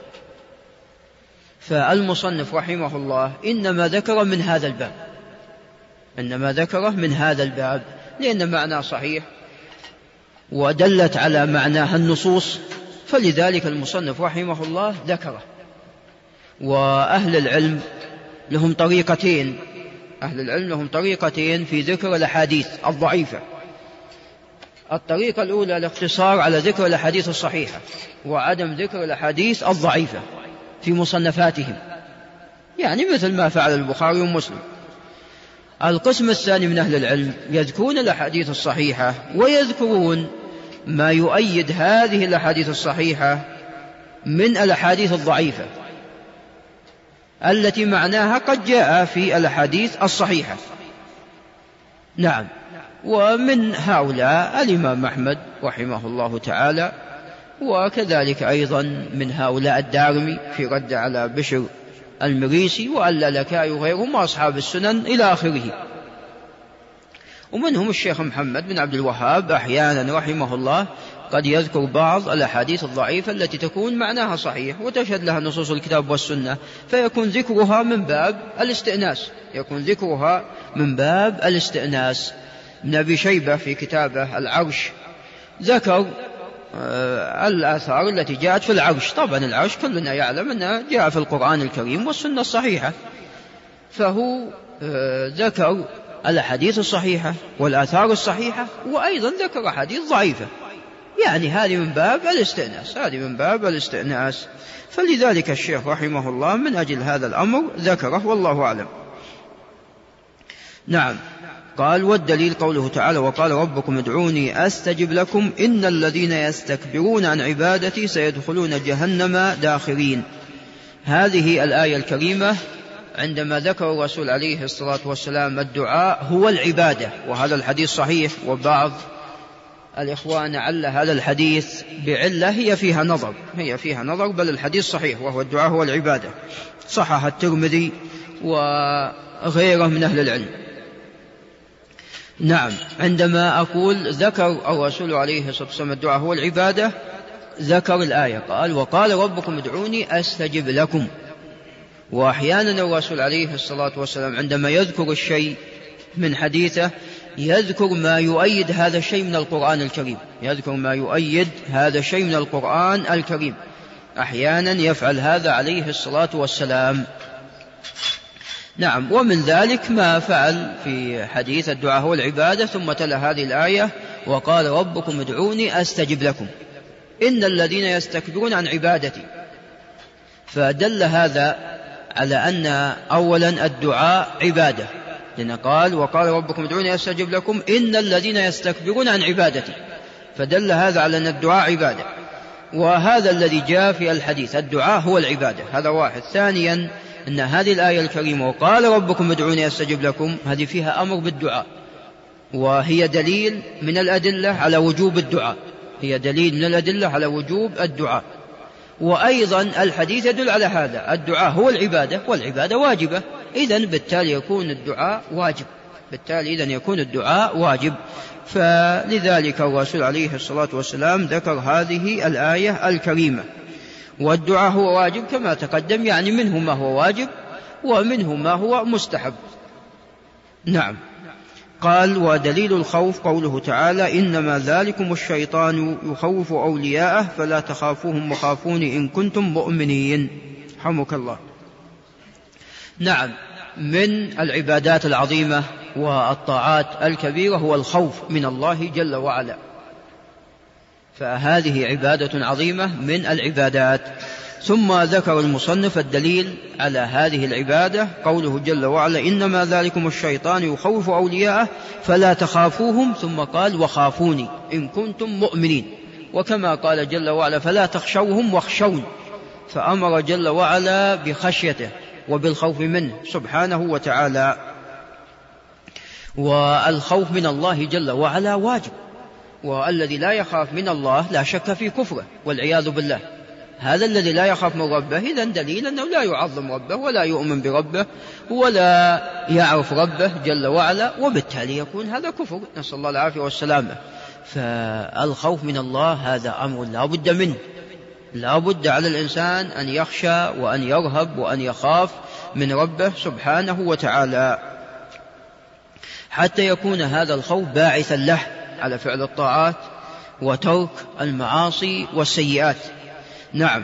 فالمصنف رحمه الله إنما ذكر من هذا الباب إنما ذكره من هذا الباب لأن معناه صحيح ودلت على معناها النصوص، فلذلك المصنف رحمه الله ذكره. وأهل العلم لهم طريقتين أهل العلم لهم طريقتين في ذكر الأحاديث الضعيفة. الطريقة الأولى الاقتصار على ذكر الأحاديث الصحيحة وعدم ذكر الأحاديث الضعيفة في مصنفاتهم، يعني مثل ما فعل البخاري ومسلم. القسم الثاني من أهل العلم يذكرون الأحاديث الصحيحة ويذكرون ما يؤيد هذه الأحاديث الصحيحة من الأحاديث الضعيفة التي معناها قد جاء في الأحاديث الصحيحة. نعم. ومن هؤلاء الإمام أحمد رحمه الله تعالى، وكذلك أيضا من هؤلاء الدارمي في رد على بشر المريسي واللالكائي وغيرهم وأصحاب السنن إلى آخره. ومنهم الشيخ محمد بن عبد الوهاب أحيانا رحمه الله قد يذكر بعض الأحاديث الضعيفة التي تكون معناها صحيح وتشهد لها نصوص الكتاب والسنة، فيكون ذكرها من باب الاستئناس يكون ذكرها من باب الاستئناس. ابن أبي شيبة في كتابه العرش ذكر الآثار التي جاءت في العرش. طبعا العرش كلنا يعلم أنها جاء في القرآن الكريم والسنة الصحيحة، فهو ذكر الأحاديث الصحيحة والآثار الصحيحة وأيضا ذكر أحاديث ضعيفة، يعني هذه من باب الاستئناس هذه من باب الاستئناس فلذلك الشيخ رحمه الله من أجل هذا الأمر ذكره والله أعلم. نعم. قال والدليل قوله تعالى وقال ربكم ادعوني أستجب لكم إن الذين يستكبرون عن عبادتي سيدخلون جهنم داخرين. هذه الآية الكريمة عندما ذكر الرسول عليه الصلاة والسلام الدعاء هو العبادة، وهذا الحديث صحيح، وبعض الإخوان عل هذا الحديث بعلة هي فيها نظر هي فيها نظر بل الحديث صحيح وهو الدعاء هو العبادة، صحح الترمذي وغيره من أهل العلم. نعم. عندما أقول ذكر الرسول عليه الصلاة والسلام الدعاء هو العبادة ذكر الآية قال وقال ربكم ادعوني أستجب لكم. وأحيانا الرسول عليه الصلاة والسلام عندما يذكر الشيء من حديثه يذكر ما يؤيد هذا الشيء من القرآن الكريم يذكر ما يؤيد هذا الشيء من القرآن الكريم أحيانا يفعل هذا عليه الصلاة والسلام. نعم. ومن ذلك ما فعل في حديث الدعاء هو العبادة ثم تلا هذه الآية وقال ربكم ادعوني أستجب لكم إن الذين يستكبرون عن عبادتي فدل هذا على أن أولا الدعاء عبادة، لأن قال وقال ربكم ادعوني أستجب لكم إن الذين يستكبرون عن عبادتي، فدل هذا على أن الدعاء عبادة، وهذا الذي جاء في الحديث، الدعاء هو العبادة، هذا واحد. ثانيا أن هذه الآية الكريمة وقال ربكم ادعوني أستجب لكم هذه فيها أمر بالدعاء، وهي دليل من الأدلة على وجوب الدعاء، هي دليل من الأدلة على وجوب الدعاء. وأيضا الحديث يدل على هذا، الدعاء هو العبادة والعبادة واجبة، إذن بالتالي يكون الدعاء واجب، بالتالي إذن يكون الدعاء واجب. فلذلك الرسول عليه الصلاة والسلام ذكر هذه الآية الكريمة. والدعاء هو واجب كما تقدم، يعني منه ما هو واجب ومنه ما هو مستحب. نعم. قال ودليل الخوف قوله تعالى إنما ذلكم الشيطان يخوف أولياءه فلا تخافوهم وخافون إن كنتم مؤمنين. حمك الله. نعم، من العبادات العظيمة والطاعات الكبيرة هو الخوف من الله جل وعلا، فهذه عبادة عظيمة من العبادات. ثم ذكر المصنف الدليل على هذه العبادة قوله جل وعلا إنما ذلكم الشيطان يخوف أولياءه فلا تخافوهم، ثم قال وخافوني إن كنتم مؤمنين، وكما قال جل وعلا فلا تخشوهم واخشون، فأمر جل وعلا بخشيته وبالخوف منه سبحانه وتعالى. والخوف من الله جل وعلا واجب، والذي لا يخاف من الله لا شك في كفره والعياذ بالله. هذا الذي لا يخاف من ربه إذن دليل أنه لا يعظم ربه ولا يؤمن بربه ولا يعرف ربه جل وعلا، وبالتالي يكون هذا كفر، نسأل الله العافية والسلامة. فالخوف من الله هذا أمر لا بد منه، لا بد على الإنسان أن يخشى وأن يرهب وأن يخاف من ربه سبحانه وتعالى، حتى يكون هذا الخوف باعثا له على فعل الطاعات وترك المعاصي والسيئات. نعم.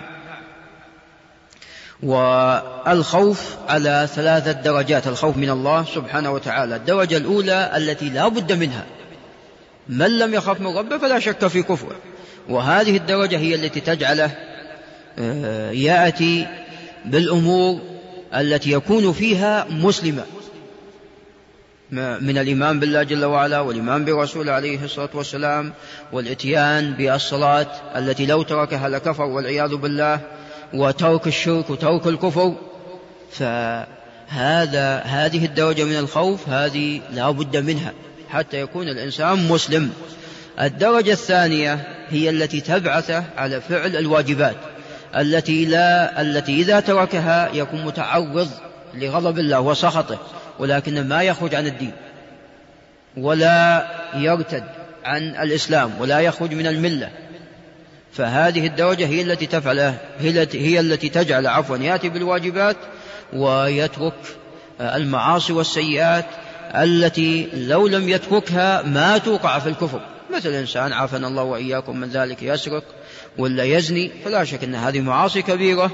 والخوف على ثلاثة درجات، الخوف من الله سبحانه وتعالى. الدرجة الأولى التي لا بد منها، من لم يخاف من ربه فلا شك في كفره، وهذه الدرجة هي التي تجعله يأتي بالأمور التي يكون فيها مسلما من الإيمان بالله جل وعلا والإيمان برسوله عليه الصلاة والسلام والإتيان بالصلاة التي لو تركها لكفر والعياذ بالله، وترك الشرك وترك الكفر. فهذا هذه الدرجة من الخوف هذه لا بد منها حتى يكون الإنسان مسلم. الدرجة الثانية هي التي تبعثه على فعل الواجبات التي لا التي إذا تركها يكون متعرض لغضب الله وسخطه، ولكن ما يخرج عن الدين ولا يرتد عن الإسلام ولا يخرج من الملة. فهذه الدرجة هي التي تفعله هي التي تجعل عفوا يأتي بالواجبات ويترك المعاصي والسيئات التي لو لم يتركها ما توقع في الكفر، مثل إنسان عافنا الله وإياكم من ذلك يسرق ولا يزني، فلا شك أن هذه معاصي كبيرة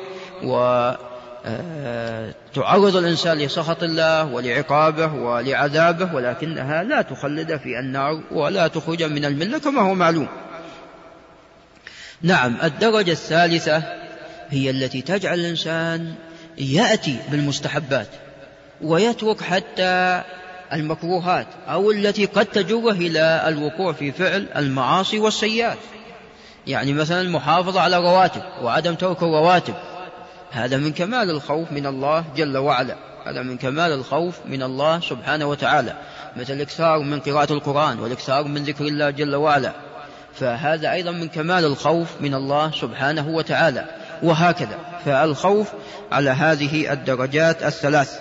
وتعرض الإنسان لسخط الله ولعقابه ولعذابه، ولكنها لا تخلد في النار ولا تخرج من الملة كما هو معلوم. نعم. الدرجة الثالثة هي التي تجعل الإنسان يأتي بالمستحبات ويترك حتى المكروهات أو التي قد تجره إلى الوقوع في فعل المعاصي والسيئات، يعني مثلا المحافظة على الرواتب وعدم ترك الرواتب، هذا من كمال الخوف من الله جل وعلا، هذا من كمال الخوف من الله سبحانه وتعالى، مثل الإكثار من قراءة القرآن والإكثار من ذكر الله جل وعلا، فهذا أيضا من كمال الخوف من الله سبحانه وتعالى، وهكذا. فالخوف على هذه الدرجات الثلاث.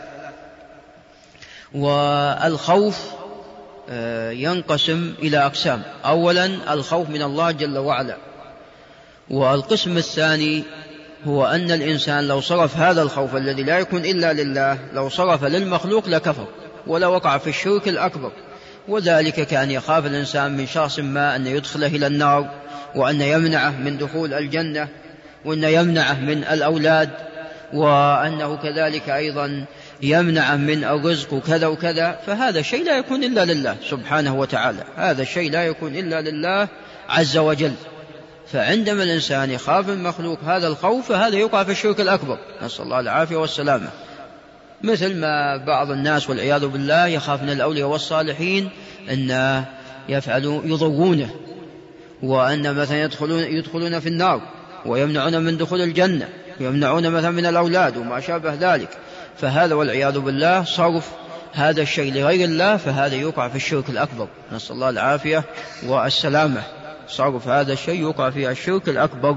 والخوف ينقسم إلى أقسام، أولا الخوف من الله جل وعلا، والقسم الثاني هو أن الإنسان لو صرف هذا الخوف الذي لا يكون إلا لله لو صرف للمخلوق لكفر ولا وقع في الشرك الأكبر، وذلك كأن يخاف الإنسان من شخص ما أن يدخله إلى النار، وأن يمنعه من دخول الجنة، وأن يمنعه من الأولاد، وأنه كذلك أيضا يمنع من الرزق وكذا وكذا، فهذا شيء لا يكون إلا لله سبحانه وتعالى، هذا الشيء لا يكون إلا لله عز وجل. فعندما الإنسان يخاف المخلوق هذا الخوف فهذا يقع في الشرك الأكبر، نسأل الله العافية والسلامة. مثل ما بعض الناس والعياذ بالله يخاف من الأولياء والصالحين أن يفعلوا يضرونه، وأن مثلا يدخلون, يدخلون في النار ويمنعون من دخول الجنة ويمنعون مثلا من الأولاد وما شابه ذلك، فهذا والعياذ بالله صرف هذا الشيء لغير الله، فهذا يقع في الشرك الأكبر، نسأل الله العافية والسلامة. صرف هذا الشيء يقع في الشرك الأكبر.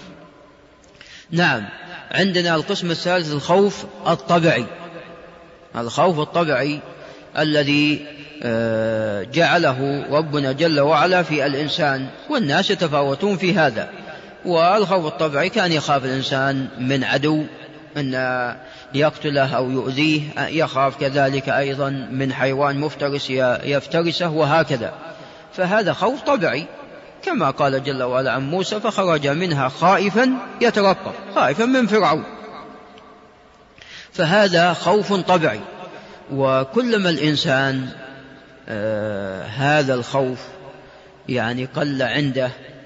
نعم. عندنا القسم الثالث الخوف الطبيعي، الخوف الطبيعي الذي جعله ربنا جل وعلا في الإنسان، والناس يتفاوتون في هذا. والخوف الطبيعي كان يخاف الإنسان من عدو أن يقتله أو يؤذيه، يخاف كذلك أيضا من حيوان مفترس يفترسه وهكذا، فهذا خوف طبيعي، كما قال جل وعلا عن موسى فخرج منها خائفا يترقب، خائفا من فرعون، فهذا خوف طبيعي. وكلما الإنسان آه هذا الخوف يعني قل عنده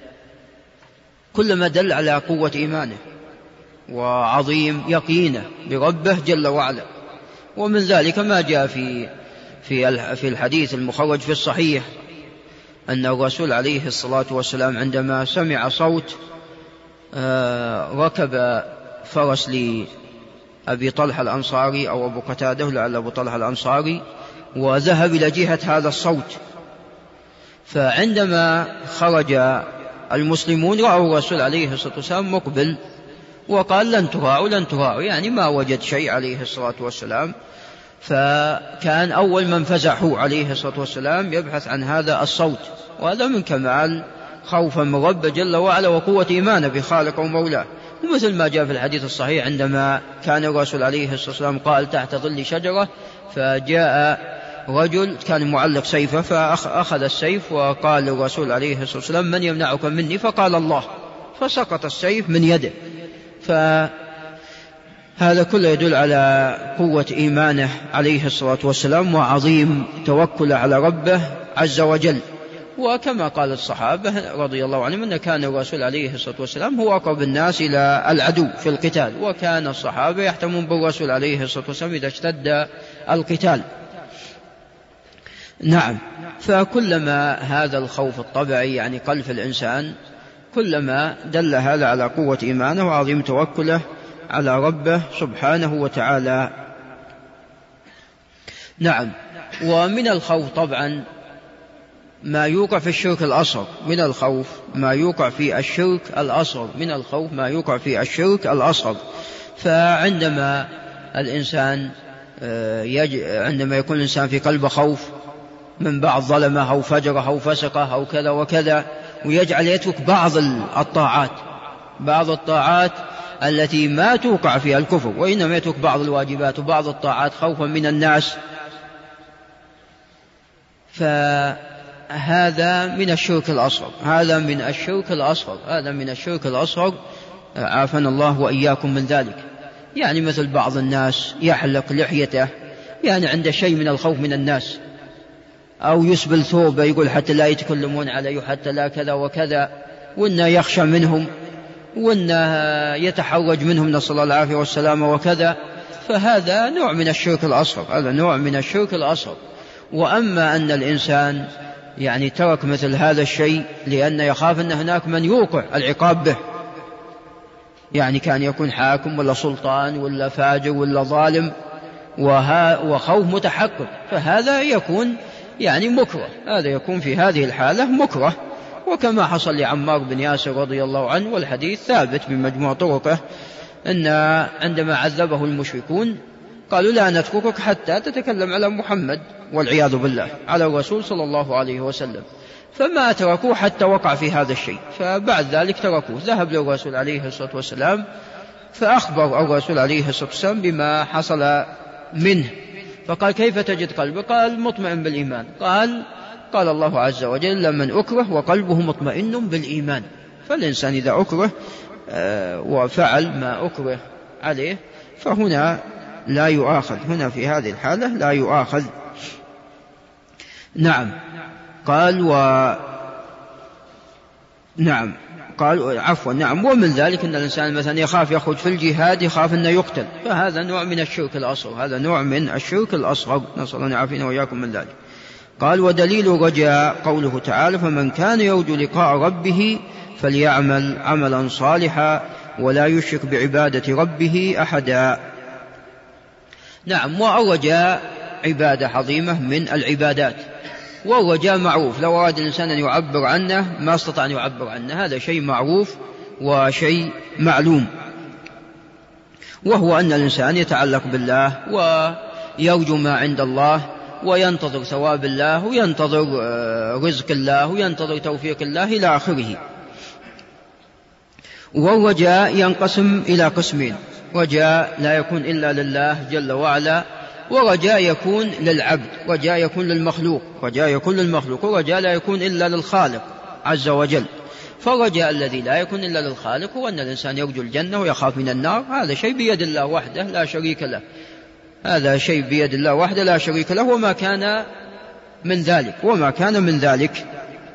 كلما دل على قوة إيمانه وعظيم يقينه بربه جل وعلا. ومن ذلك ما جاء في في في الحديث المخرج في الصحيح أن الرسول عليه الصلاة والسلام عندما سمع صوت آه ركب فرس لأبي طلحة الأنصاري أو أبو قتادة لعل أبو طلحة الأنصاري وذهب إلى جهة هذا الصوت، فعندما خرج المسلمون رأوا الرسول عليه الصلاة والسلام مقبل وقال لن تراعوا لن تراعوا، يعني ما وجد شيء عليه الصلاة والسلام، فكان أول من فزعوا عليه الصلاة والسلام يبحث عن هذا الصوت، وهذا من كمال خوفا من رب جل وعلا وقوة إيمانه بخالق ومولاه. ومثل ما جاء في الحديث الصحيح عندما كان الرسول عليه الصلاة والسلام قال تحت ظل شجرة، فجاء رجل كان معلق سيفه فأخذ السيف وقال الرسول عليه الصلاة والسلام من يمنعك مني؟ فقال الله، فسقط السيف من يده. فهذا كله يدل على قوة إيمانه عليه الصلاة والسلام وعظيم توكله على ربه عز وجل. وكما قال الصحابة رضي الله عنهم أن كان الرسول عليه الصلاة والسلام هو أقرب الناس إلى العدو في القتال، وكان الصحابة يحتمون بالرسول عليه الصلاة والسلام إذا اشتد القتال. نعم. فكلما هذا الخوف الطبيعي يعني قلب الإنسان كلما دل هذا على قوة إيمانه وعظيم توكله على ربه سبحانه وتعالى. نعم. ومن الخوف طبعا ما يوقع في الشرك الأصغر، من الخوف ما يوقع في الشرك الأصغر، من الخوف ما يوقع في الشرك الأصغر. فعندما الإنسان عندما يكون الإنسان في قلبه خوف من بعض ظلمه أو فجره أو فسقه أو كذا وكذا، ويجعل يترك بعض الطاعات بعض الطاعات التي ما توقع فيها الكفر، وإنما يترك بعض الواجبات وبعض الطاعات خوفا من الناس، فهذا من الشرك الأصغر، هذا من الشرك الأصغر هذا من الشرك الأصغر عافانا الله وإياكم من ذلك. يعني مثل بعض الناس يحلق لحيته يعني عنده شيء من الخوف من الناس، أو يسبل ثوبه يقول حتى لا يتكلمون عليه حتى لا كذا وكذا، وإنه يخشى منهم وإنه يتحرج منهم نسأل الله العافية والسلامة وكذا، فهذا نوع من الشرك الأصغر هذا نوع من الشرك الأصغر. وأما أن الإنسان يعني ترك مثل هذا الشيء لأن يخاف أن هناك من يوقع العقاب به، يعني كان يكون حاكم ولا سلطان ولا فاجر ولا ظالم وخوف متحقق، فهذا يكون يعني مكره، هذا يكون في هذه الحالة مكره. وكما حصل لعمار بن ياسر رضي الله عنه، والحديث ثابت بمجموع طرقه، أن عندما عذبه المشركون قالوا لا نتركك حتى تتكلم على محمد والعياذ بالله على الرسول صلى الله عليه وسلم، فما تركوه حتى وقع في هذا الشيء. فبعد ذلك تركوه، ذهب للرسول عليه الصلاة والسلام فأخبر الرسول عليه الصلاة والسلام بما حصل منه، فقال كيف تجد قلبه؟ قال مطمئن بالإيمان. قال قال الله عز وجل لمن أكره وقلبه مطمئن بالإيمان. فالإنسان إذا أكره وفعل ما أكره عليه فهنا لا يؤاخذ، هنا في هذه الحالة لا يؤاخذ. نعم. قال و نعم قال عفوا نعم. ومن ذلك أن الإنسان مثلا يخاف يخرج في الجهاد، يخاف أنه يقتل، فهذا نوع من الشرك الأصغر، هذا نوع من الشرك الأصغر، نسأل الله يعافينا وإياكم من ذلك. قال ودليل رجاء قوله تعالى فمن كان يرجو لقاء ربه فليعمل عملا صالحا ولا يشرك بعبادة ربه أحدا. نعم، والرجاء عبادة عظيمة من العبادات، والرجاء معروف، لو أراد الإنسان أن يعبر عنه ما استطاع أن يعبر عنه، هذا شيء معروف وشيء معلوم، وهو أن الإنسان يتعلق بالله ويرجو ما عند الله وينتظر ثواب الله وينتظر رزق الله وينتظر توفيق الله إلى آخره. والرجاء ينقسم إلى قسمين: رجاء لا يكون إلا لله جل وعلا، ورجاء يكون للعبد، رجاء يكون للمخلوق، رجاء يكون للمخلوق، ورجاء لا يكون إلا للخالق عز وجل. فالرجاء الذي لا يكون إلا للخالق هو أن الإنسان يرجو الجنة ويخاف من النار، هذا شيء بيد الله وحده لا شريك له، هذا شيء بيد الله وحده لا شريك له، وما كان من ذلك وما كان من ذلك.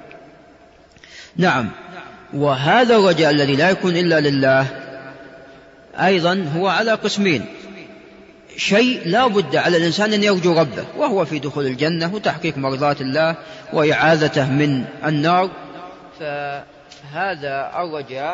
نعم، وهذا الرجاء الذي لا يكون إلا لله أيضا هو على قسمين: شيء لا بد على الإنسان أن يرجو ربه، وهو في دخول الجنة وتحقيق مرضات الله وإعاذته من النار، فهذا الرجاء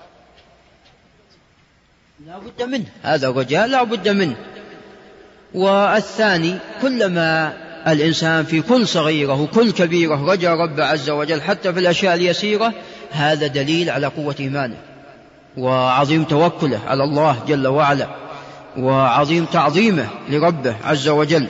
لا بد منه، هذا الرجاء لا بد منه. والثاني كلما الإنسان في كل صغيرة وكل كبيرة رجا رب عز وجل حتى في الأشياء اليسيرة، هذا دليل على قوة إيمانه وعظيم توكله على الله جل وعلا وعظيم تعظيمه لربه عز وجل.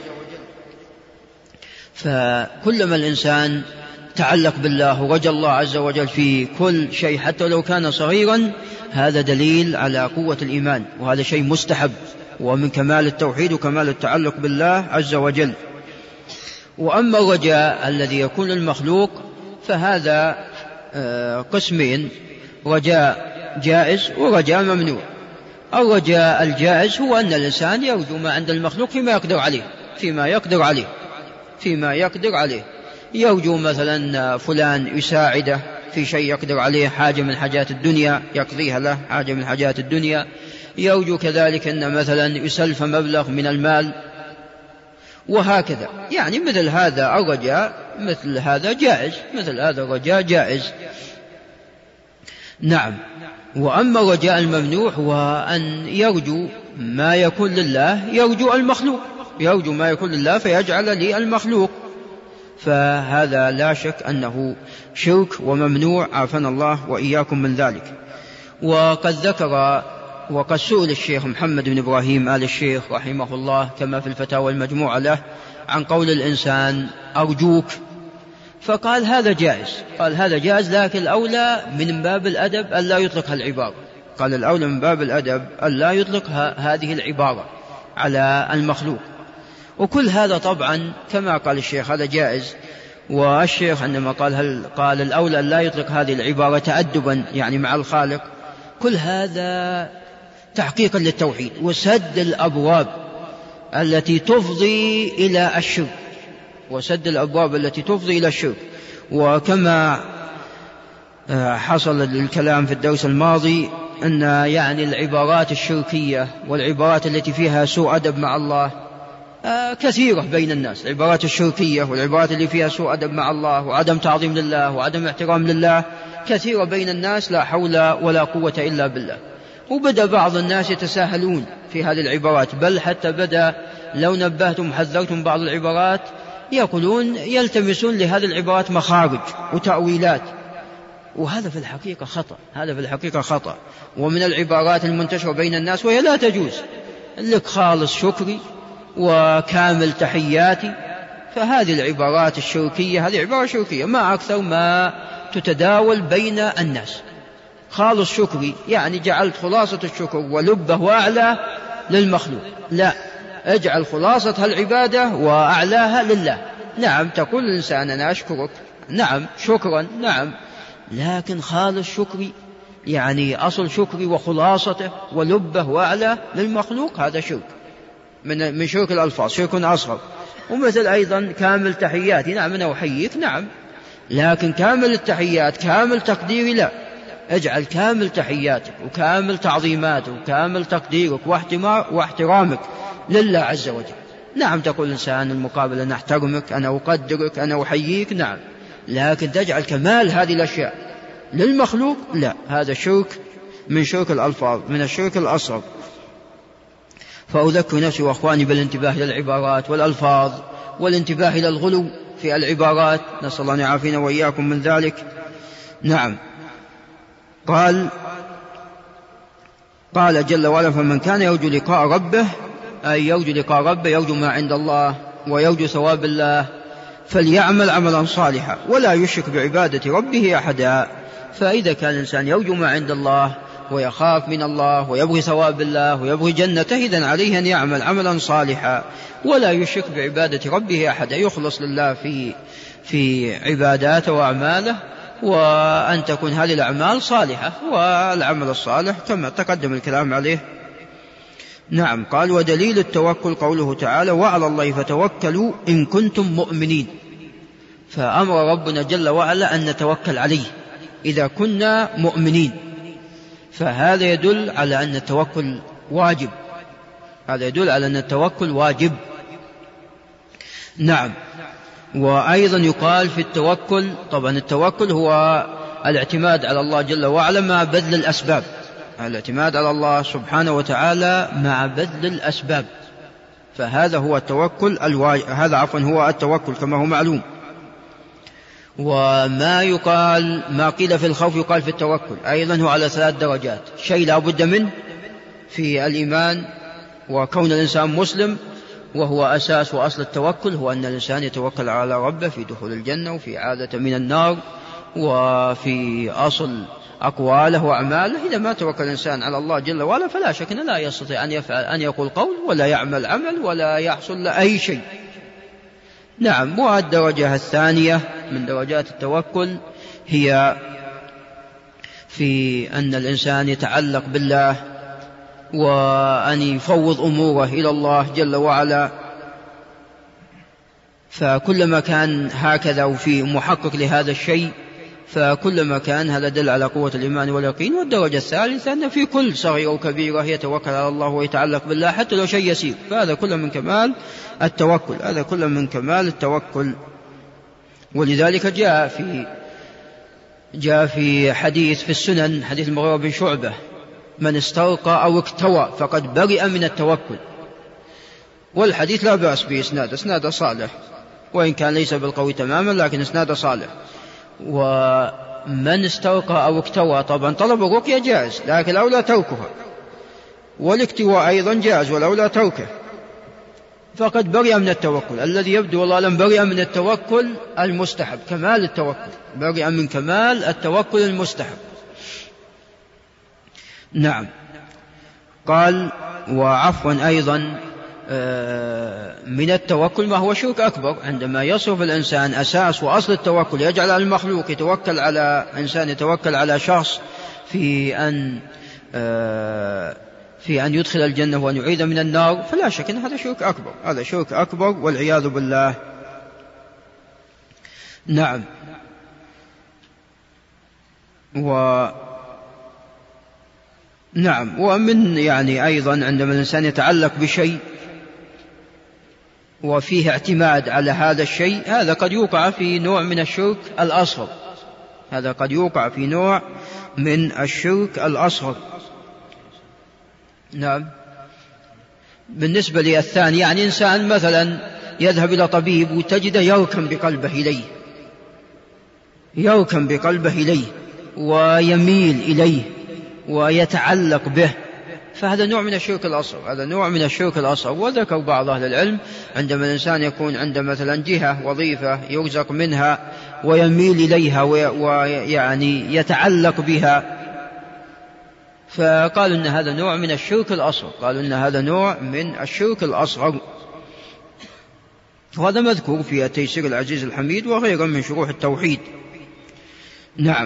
فكلما الإنسان تعلق بالله ورجى الله عز وجل في كل شيء حتى لو كان صغيرا، هذا دليل على قوة الإيمان، وهذا شيء مستحب ومن كمال التوحيد وكمال التعلق بالله عز وجل. وأما الرجاء الذي يكون للمخلوق فهذا قسمين: رجاء جائز ورجاء ممنوع. الرجاء الجائز هو أن الإنسان يرجو ما عند المخلوق فيما يقدر عليه فيما يقدر عليه فيما يقدر عليه يرجو مثلا فلان يساعده في شيء يقدر عليه، حاجة من حاجات الدنيا يقضيها له، حاجة من حاجات الدنيا، يرجو كذلك أن مثلا يسلف مبلغ من المال، وهكذا. يعني مثل هذا الرجاء مثل هذا جائز مثل هذا الرجاء جائز. نعم. وأما الرجاء الممنوع هو أن يرجو ما يكون لله، يرجو المخلوق، يرجو ما يكون لله فيجعل للمخلوق، فهذا لا شك أنه شرك وممنوع، عافانا الله وإياكم من ذلك. وقد ذكر وقد سئل الشيخ محمد بن إبراهيم آل الشيخ رحمه الله كما في الفتاوى المجموعة له عن قول الإنسان أرجوك، فقال هذا جائز، قال هذا جائز، لكن الأولى من باب الأدب ألا يطلق هالعبارة، قال الأولى من باب الأدب ألا يطلق هذه العبارة على المخلوق. وكل هذا طبعا كما قال الشيخ هذا جائز، والشيخ عندما قال هل قال الأولى ألا يطلق هذه العبارة تأدبا يعني مع الخالق، كل هذا تحقيقا للتوحيد وسد الأبواب التي تفضي إلى الشرك وسد الأبواب التي تفضي إلى الشرك. وكما حصل الكلام في الدرس الماضي أن يعني العبارات الشركية والعبارات التي فيها سوء أدب مع الله كثيرة بين الناس، العبارات الشركية والعبارات اللي فيها سوء أدب مع الله وعدم تعظيم لله وعدم احترام لله كثيرة بين الناس، لا حول ولا قوة إلا بالله. وبدأ بعض الناس يتساهلون في هذه العبارات، بل حتى بدأ لو نبهتم وحذرتم بعض العبارات يقولون يلتمسون لهذه العبارات مخارج وتأويلات، وهذا في الحقيقة خطأ، هذا في الحقيقة خطأ. ومن العبارات المنتشرة بين الناس وهي لا تجوز، لك خالص شكري وكامل تحياتي، فهذه العبارات الشركية هذه عبارة شركية ما أكثر ما تتداول بين الناس. خالص شكري يعني جعلت خلاصة الشكر ولبه وأعلى للمخلوق، لا، اجعل خلاصة هالعبادة وأعلاها لله. نعم تقول الإنسان أنا أشكرك، نعم شكرا، نعم، لكن خالص شكري يعني أصل شكري وخلاصته ولبه وأعلى للمخلوق، هذا شرك من من شرك الألفاظ، شرك أصغر. ومثل أيضا كامل تحياتي، نعم أنا أحييك، نعم، لكن كامل التحيات كامل تقديري لا، اجعل كامل تحياتك وكامل تعظيماتك وكامل تقديرك واحترامك لله عز وجل. نعم تقول الإنسان المقابل أنا أحترمك أنا أقدرك أنا أحييك، نعم، لكن تجعل كمال هذه الأشياء للمخلوق لا، هذا شرك من شرك الألفاظ، من الشرك الأصغر. فأذكر نفسي وأخواني بالانتباه للعبارات والألفاظ والانتباه إلى الغلو في العبارات، نسأل الله أن يعافينا وإياكم من ذلك. نعم. قال قال جل وعلا فمن كان يرجو لقاء ربه، أي يرجو لقاء ربه يرجو ما عند الله ويرجو ثواب الله، فليعمل عملا صالحا ولا يشرك بعبادة ربه أحدا. فإذا كان الإنسان يرجو ما عند الله ويخاف من الله ويبغي ثواب الله ويبغي جنته، إذن عليه أن يعمل عملا صالحا ولا يشرك بعبادة ربه أحدا، يخلص لله في في عباداته وأعماله، وأن تكون هذه الأعمال صالحة، والعمل الصالح كما تقدم الكلام عليه. نعم. قال ودليل التوكل قوله تعالى وعلى الله فتوكلوا إن كنتم مؤمنين، فأمر ربنا جل وعلا أن نتوكل عليه إذا كنا مؤمنين، فهذا يدل على أن التوكل واجب، هذا يدل على أن التوكل واجب. نعم. وأيضا يقال في التوكل، طبعا التوكل هو الاعتماد على الله جل وعلا مع بذل الأسباب، الاعتماد على الله سبحانه وتعالى مع بذل الأسباب، فهذا هو التوكل الواجب، هذا عفوا هو التوكل كما هو معلوم. وما يقال ما قيل في الخوف يقال في التوكل أيضا، هو على ثلاث درجات: شيء لا بد منه في الإيمان وكون الإنسان مسلم، وهو أساس وأصل التوكل هو أن الإنسان يتوكل على ربه في دخول الجنة وفي عادة من النار وفي أصل أقواله وأعماله. إذا ما توكل الإنسان على الله جل وعلا فلا شك أنه لا يستطيع أن يفعل أن يقول قول ولا يعمل عمل ولا يحصل له أي شيء. نعم. والدرجة الثانية من درجات التوكل هي في أن الإنسان يتعلق بالله وأن يفوض أموره إلى الله جل وعلا، فكلما كان هكذا وفي محقق لهذا الشيء فكلما كان هذا دل على قوة الإيمان واليقين. والدرجة الثالثة أن في كل صغيرة وكبيرة يتوكل على الله ويتعلق بالله حتى لو شيء يسير، فهذا كله من كمال التوكل، هذا كله من كمال التوكل. ولذلك جاء في جاء في حديث في السنن، حديث المغيرة بن شعبة: من استرقى أو اكتوى فقد برئ من التوكل. والحديث لا بأس به، إسناد إسناد صالح، وإن كان ليس بالقوي تماما لكن إسناد صالح. ومن استرقى أو اكتوى، طبعا طلب الرقية جائز لكن الأولى تركها، والاكتواء أيضا جائز والأولى تركه، فقد برئ من التوكل. الذي يبدو والله لم برئ من التوكل المستحب، كمال التوكل، برئ من كمال التوكل المستحب. نعم. قال وعفوا أيضا من التوكل ما هو شرك أكبر، عندما يصرف الإنسان أساس وأصل التوكل يجعل المخلوق يتوكل على إنسان يتوكل على شخص في أن في أن يدخل الجنة وأن يعيد من النار، فلا شك أن هذا شرك أكبر، هذا شرك أكبر والعياذ بالله. نعم. و نعم. ومن يعني أيضا عندما الإنسان يتعلق بشيء وفيه اعتماد على هذا الشيء، هذا قد يوقع في نوع من الشرك الأصغر، هذا قد يوقع في نوع من الشرك الأصغر. نعم. بالنسبة للثاني يعني إنسان مثلا يذهب إلى طبيب وتجده يركن بقلبه إليه، يركن بقلبه إليه ويميل إليه ويتعلق به، فهذا نوع من الشرك الأصغر، هذا نوع من الشرك الأصغر. وذكر بعض أهل العلم عندما الإنسان يكون عند مثلا جهة وظيفة يرزق منها ويميل إليها ويعني يتعلق بها، فقالوا إن هذا نوع من الشرك الأصغر، قالوا إن هذا نوع من الشرك الأصغر. وهذا مذكور في التيسير العزيز الحميد وغيره من شروح التوحيد. نعم.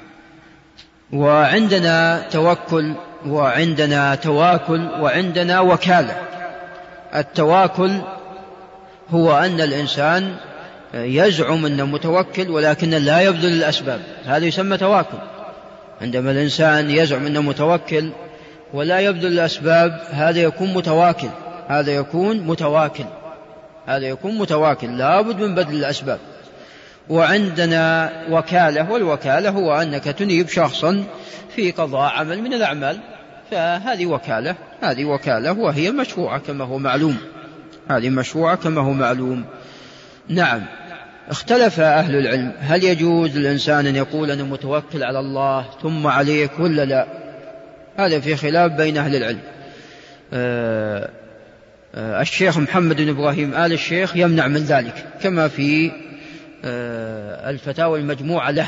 وعندنا توكل وعندنا تواكل وعندنا وكالة. التواكل هو أن الإنسان يزعم أنه متوكل ولكن لا يبذل الأسباب، هذا يسمى تواكل، عندما الإنسان يزعم أنه متوكل ولا يبذل الأسباب هذا يكون متواكل هذا يكون متواكل هذا يكون متواكل لا بد من بذل الأسباب. وعندنا وكالة، والوكالة هو أنك تنيب شخصا في قضاء عمل من الأعمال، فهذه وكالة هذه وكالة وهي مشروعة كما هو معلوم هذه مشروعة كما هو معلوم. نعم. اختلف أهل العلم هل يجوز للإنسان أن يقول أنا متوكل على الله ثم عليك ولا لا؟ هذا في خلاف بين أهل العلم. آه آه الشيخ محمد بن إبراهيم آل الشيخ يمنع من ذلك كما في آه الفتاوى المجموعة له.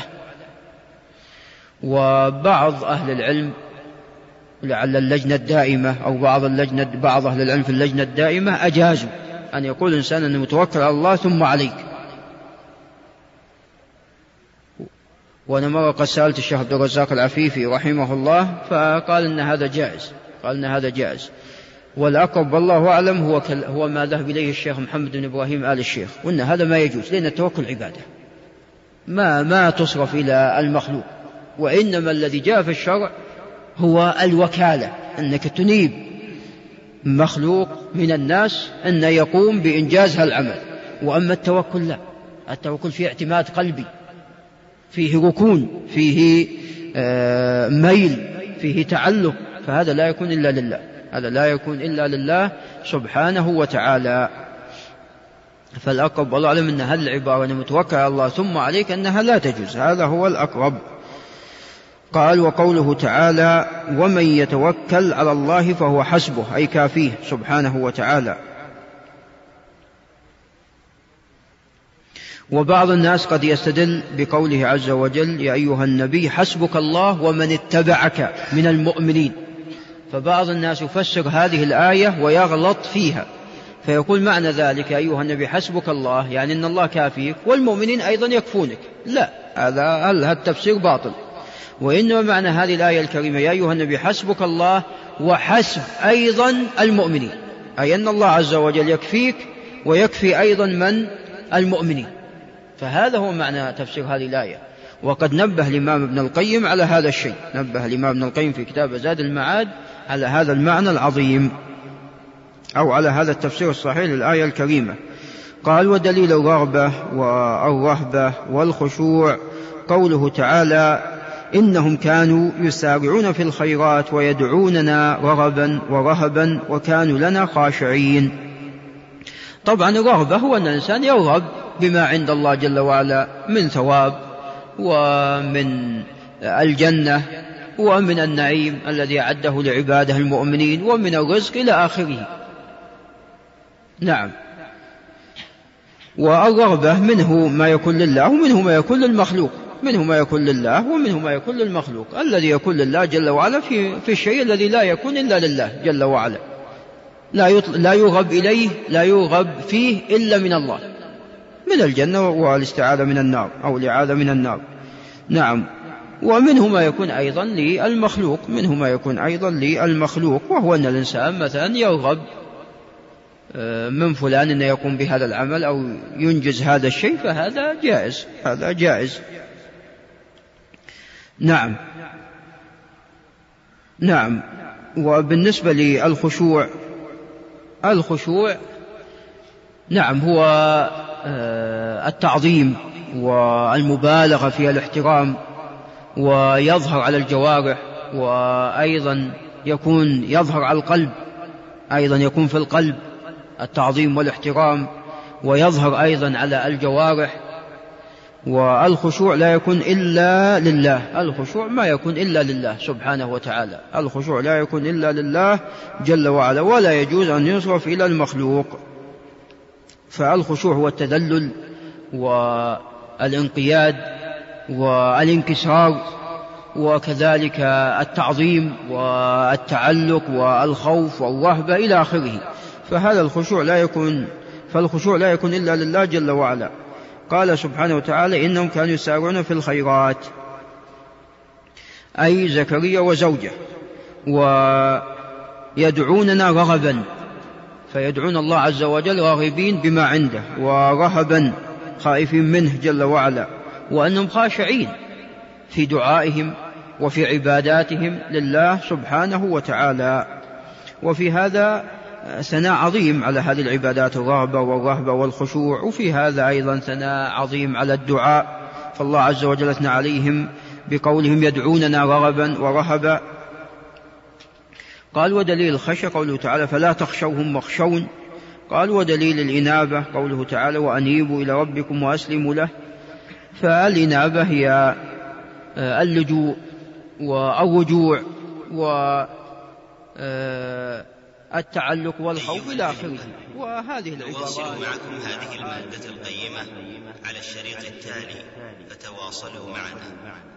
وبعض أهل العلم لعل اللجنة الدائمة أو بعض اللجنة بعض أهل العلم في اللجنة الدائمة أجازوا أن يقول الإنسان أنه متوكل على الله ثم عليك. وأنا مرة قد سألت الشيخ عبد الرزاق العفيفي رحمه الله فقال إن هذا جائز قال إن هذا جائز والأقرب والله أعلم هو هو ما ذهب إليه الشيخ محمد بن إبراهيم آل الشيخ، وأن هذا ما يجوز لأن التوكل عبادة ما ما تصرف إلى المخلوق، وإنما الذي جاء في الشرع هو الوكالة أنك تنيب مخلوق من الناس أن يقوم بإنجاز هالعمل. وأما التوكل لا، التوكل فيه اعتماد قلبي فيه ركون فيه آه ميل فيه تعلق، فهذا لا يكون إلا لله هذا لا يكون إلا لله سبحانه وتعالى. فالأقرب والله أعلم أن هذه العبارة أن متوكل على الله ثم عليك أنها لا تجوز، هذا هو الأقرب. قال وقوله تعالى ومن يتوكل على الله فهو حسبه أي كافيه سبحانه وتعالى. وبعض الناس قد يستدل بقوله عز وجل يا أيها النبي حسبك الله ومن اتبعك من المؤمنين، فبعض الناس يفسر هذه الآية ويغلط فيها فيقول معنى ذلك يا أيها النبي حسبك الله يعني أن الله كافيك والمؤمنين أيضا يكفونك. لا، هذا هذا التفسير باطل، وإنما معنى هذه الآية الكريمة يا أيها النبي حسبك الله وحسب أيضا المؤمنين، أي أن الله عز وجل يكفيك ويكفي أيضا من المؤمنين. فهذا هو معنى تفسير هذه الآية. وقد نبه الإمام ابن القيم على هذا الشيء نبه الإمام ابن القيم في كتاب زاد المعاد على هذا المعنى العظيم أو على هذا التفسير الصحيح للآية الكريمة. قال ودليل الرغبة والرهبة والخشوع قوله تعالى إنهم كانوا يسارعون في الخيرات ويدعوننا رغبا ورهبا وكانوا لنا خاشعين. طبعا الرغبة هو أن الإنسان يرغب بما عند الله جل وعلا من ثواب ومن الجنة ومن النعيم الذي أعده لعباده المؤمنين ومن الرزق إلى آخره. نعم. والرغبة منه ما يكون لله ومنه ما يكون للمخلوق منه ما يكون لله ومنه ما يكون للمخلوق. الذي يكون لله جل وعلا في, في الشيء الذي لا يكون إلا لله جل وعلا، لا, لا يرغب إليه لا يرغب فيه إلا من الله، من الجنة والاستعاذة من النار أو الإعاذة من النار. نعم. ومنه ما يكون أيضا للمخلوق منه ما يكون أيضا للمخلوق وهو أن الإنسان مثلا يرغب من فلان أن يقوم بهذا العمل أو ينجز هذا الشيء، فهذا جائز هذا جائز. نعم. نعم. وبالنسبة للخشوع الخشوع نعم هو التعظيم والمبالغة في الاحترام، ويظهر على الجوارح وأيضا يكون يظهر على القلب، أيضا يكون في القلب التعظيم والاحترام ويظهر أيضا على الجوارح. والخشوع لا يكون إلا لله الخشوع ما يكون إلا لله سبحانه وتعالى الخشوع لا يكون إلا لله جل وعلا، ولا يجوز أن يصرف إلى المخلوق. فالخشوع هو التذلل والانقياد والانكسار وكذلك التعظيم والتعلق والخوف والرهبة إلى آخره. فهذا الخشوع لا يكون فالخشوع لا يكون إلا لله جل وعلا. قال سبحانه وتعالى إنهم كانوا يسارعون في الخيرات أي زكريا وزوجه ويدعوننا رغبا، فيدعون الله عز وجل راغبين بما عنده ورهبا خائفين منه جل وعلا، وأنهم خاشعين في دعائهم وفي عباداتهم لله سبحانه وتعالى. وفي هذا ثناء عظيم على هذه العبادات، الرغبة والرهبة والخشوع، وفي هذا أيضا ثناء عظيم على الدعاء، فالله عز وجل أثنى عليهم بقولهم يدعوننا رغبا ورهبا. قال ودليل الخشية قوله تعالى فلا تخشوهم واخشون. قال ودليل الإنابة قوله تعالى وأنيبوا إلى ربكم وأسلموا له. فالإنابة هي اللجوء والرجوع والتعلق والخوف إلى آخره. وهذه العبارات نواصل معكم هذه المادة القيمة على الشريط التالي، فتواصلوا معنا.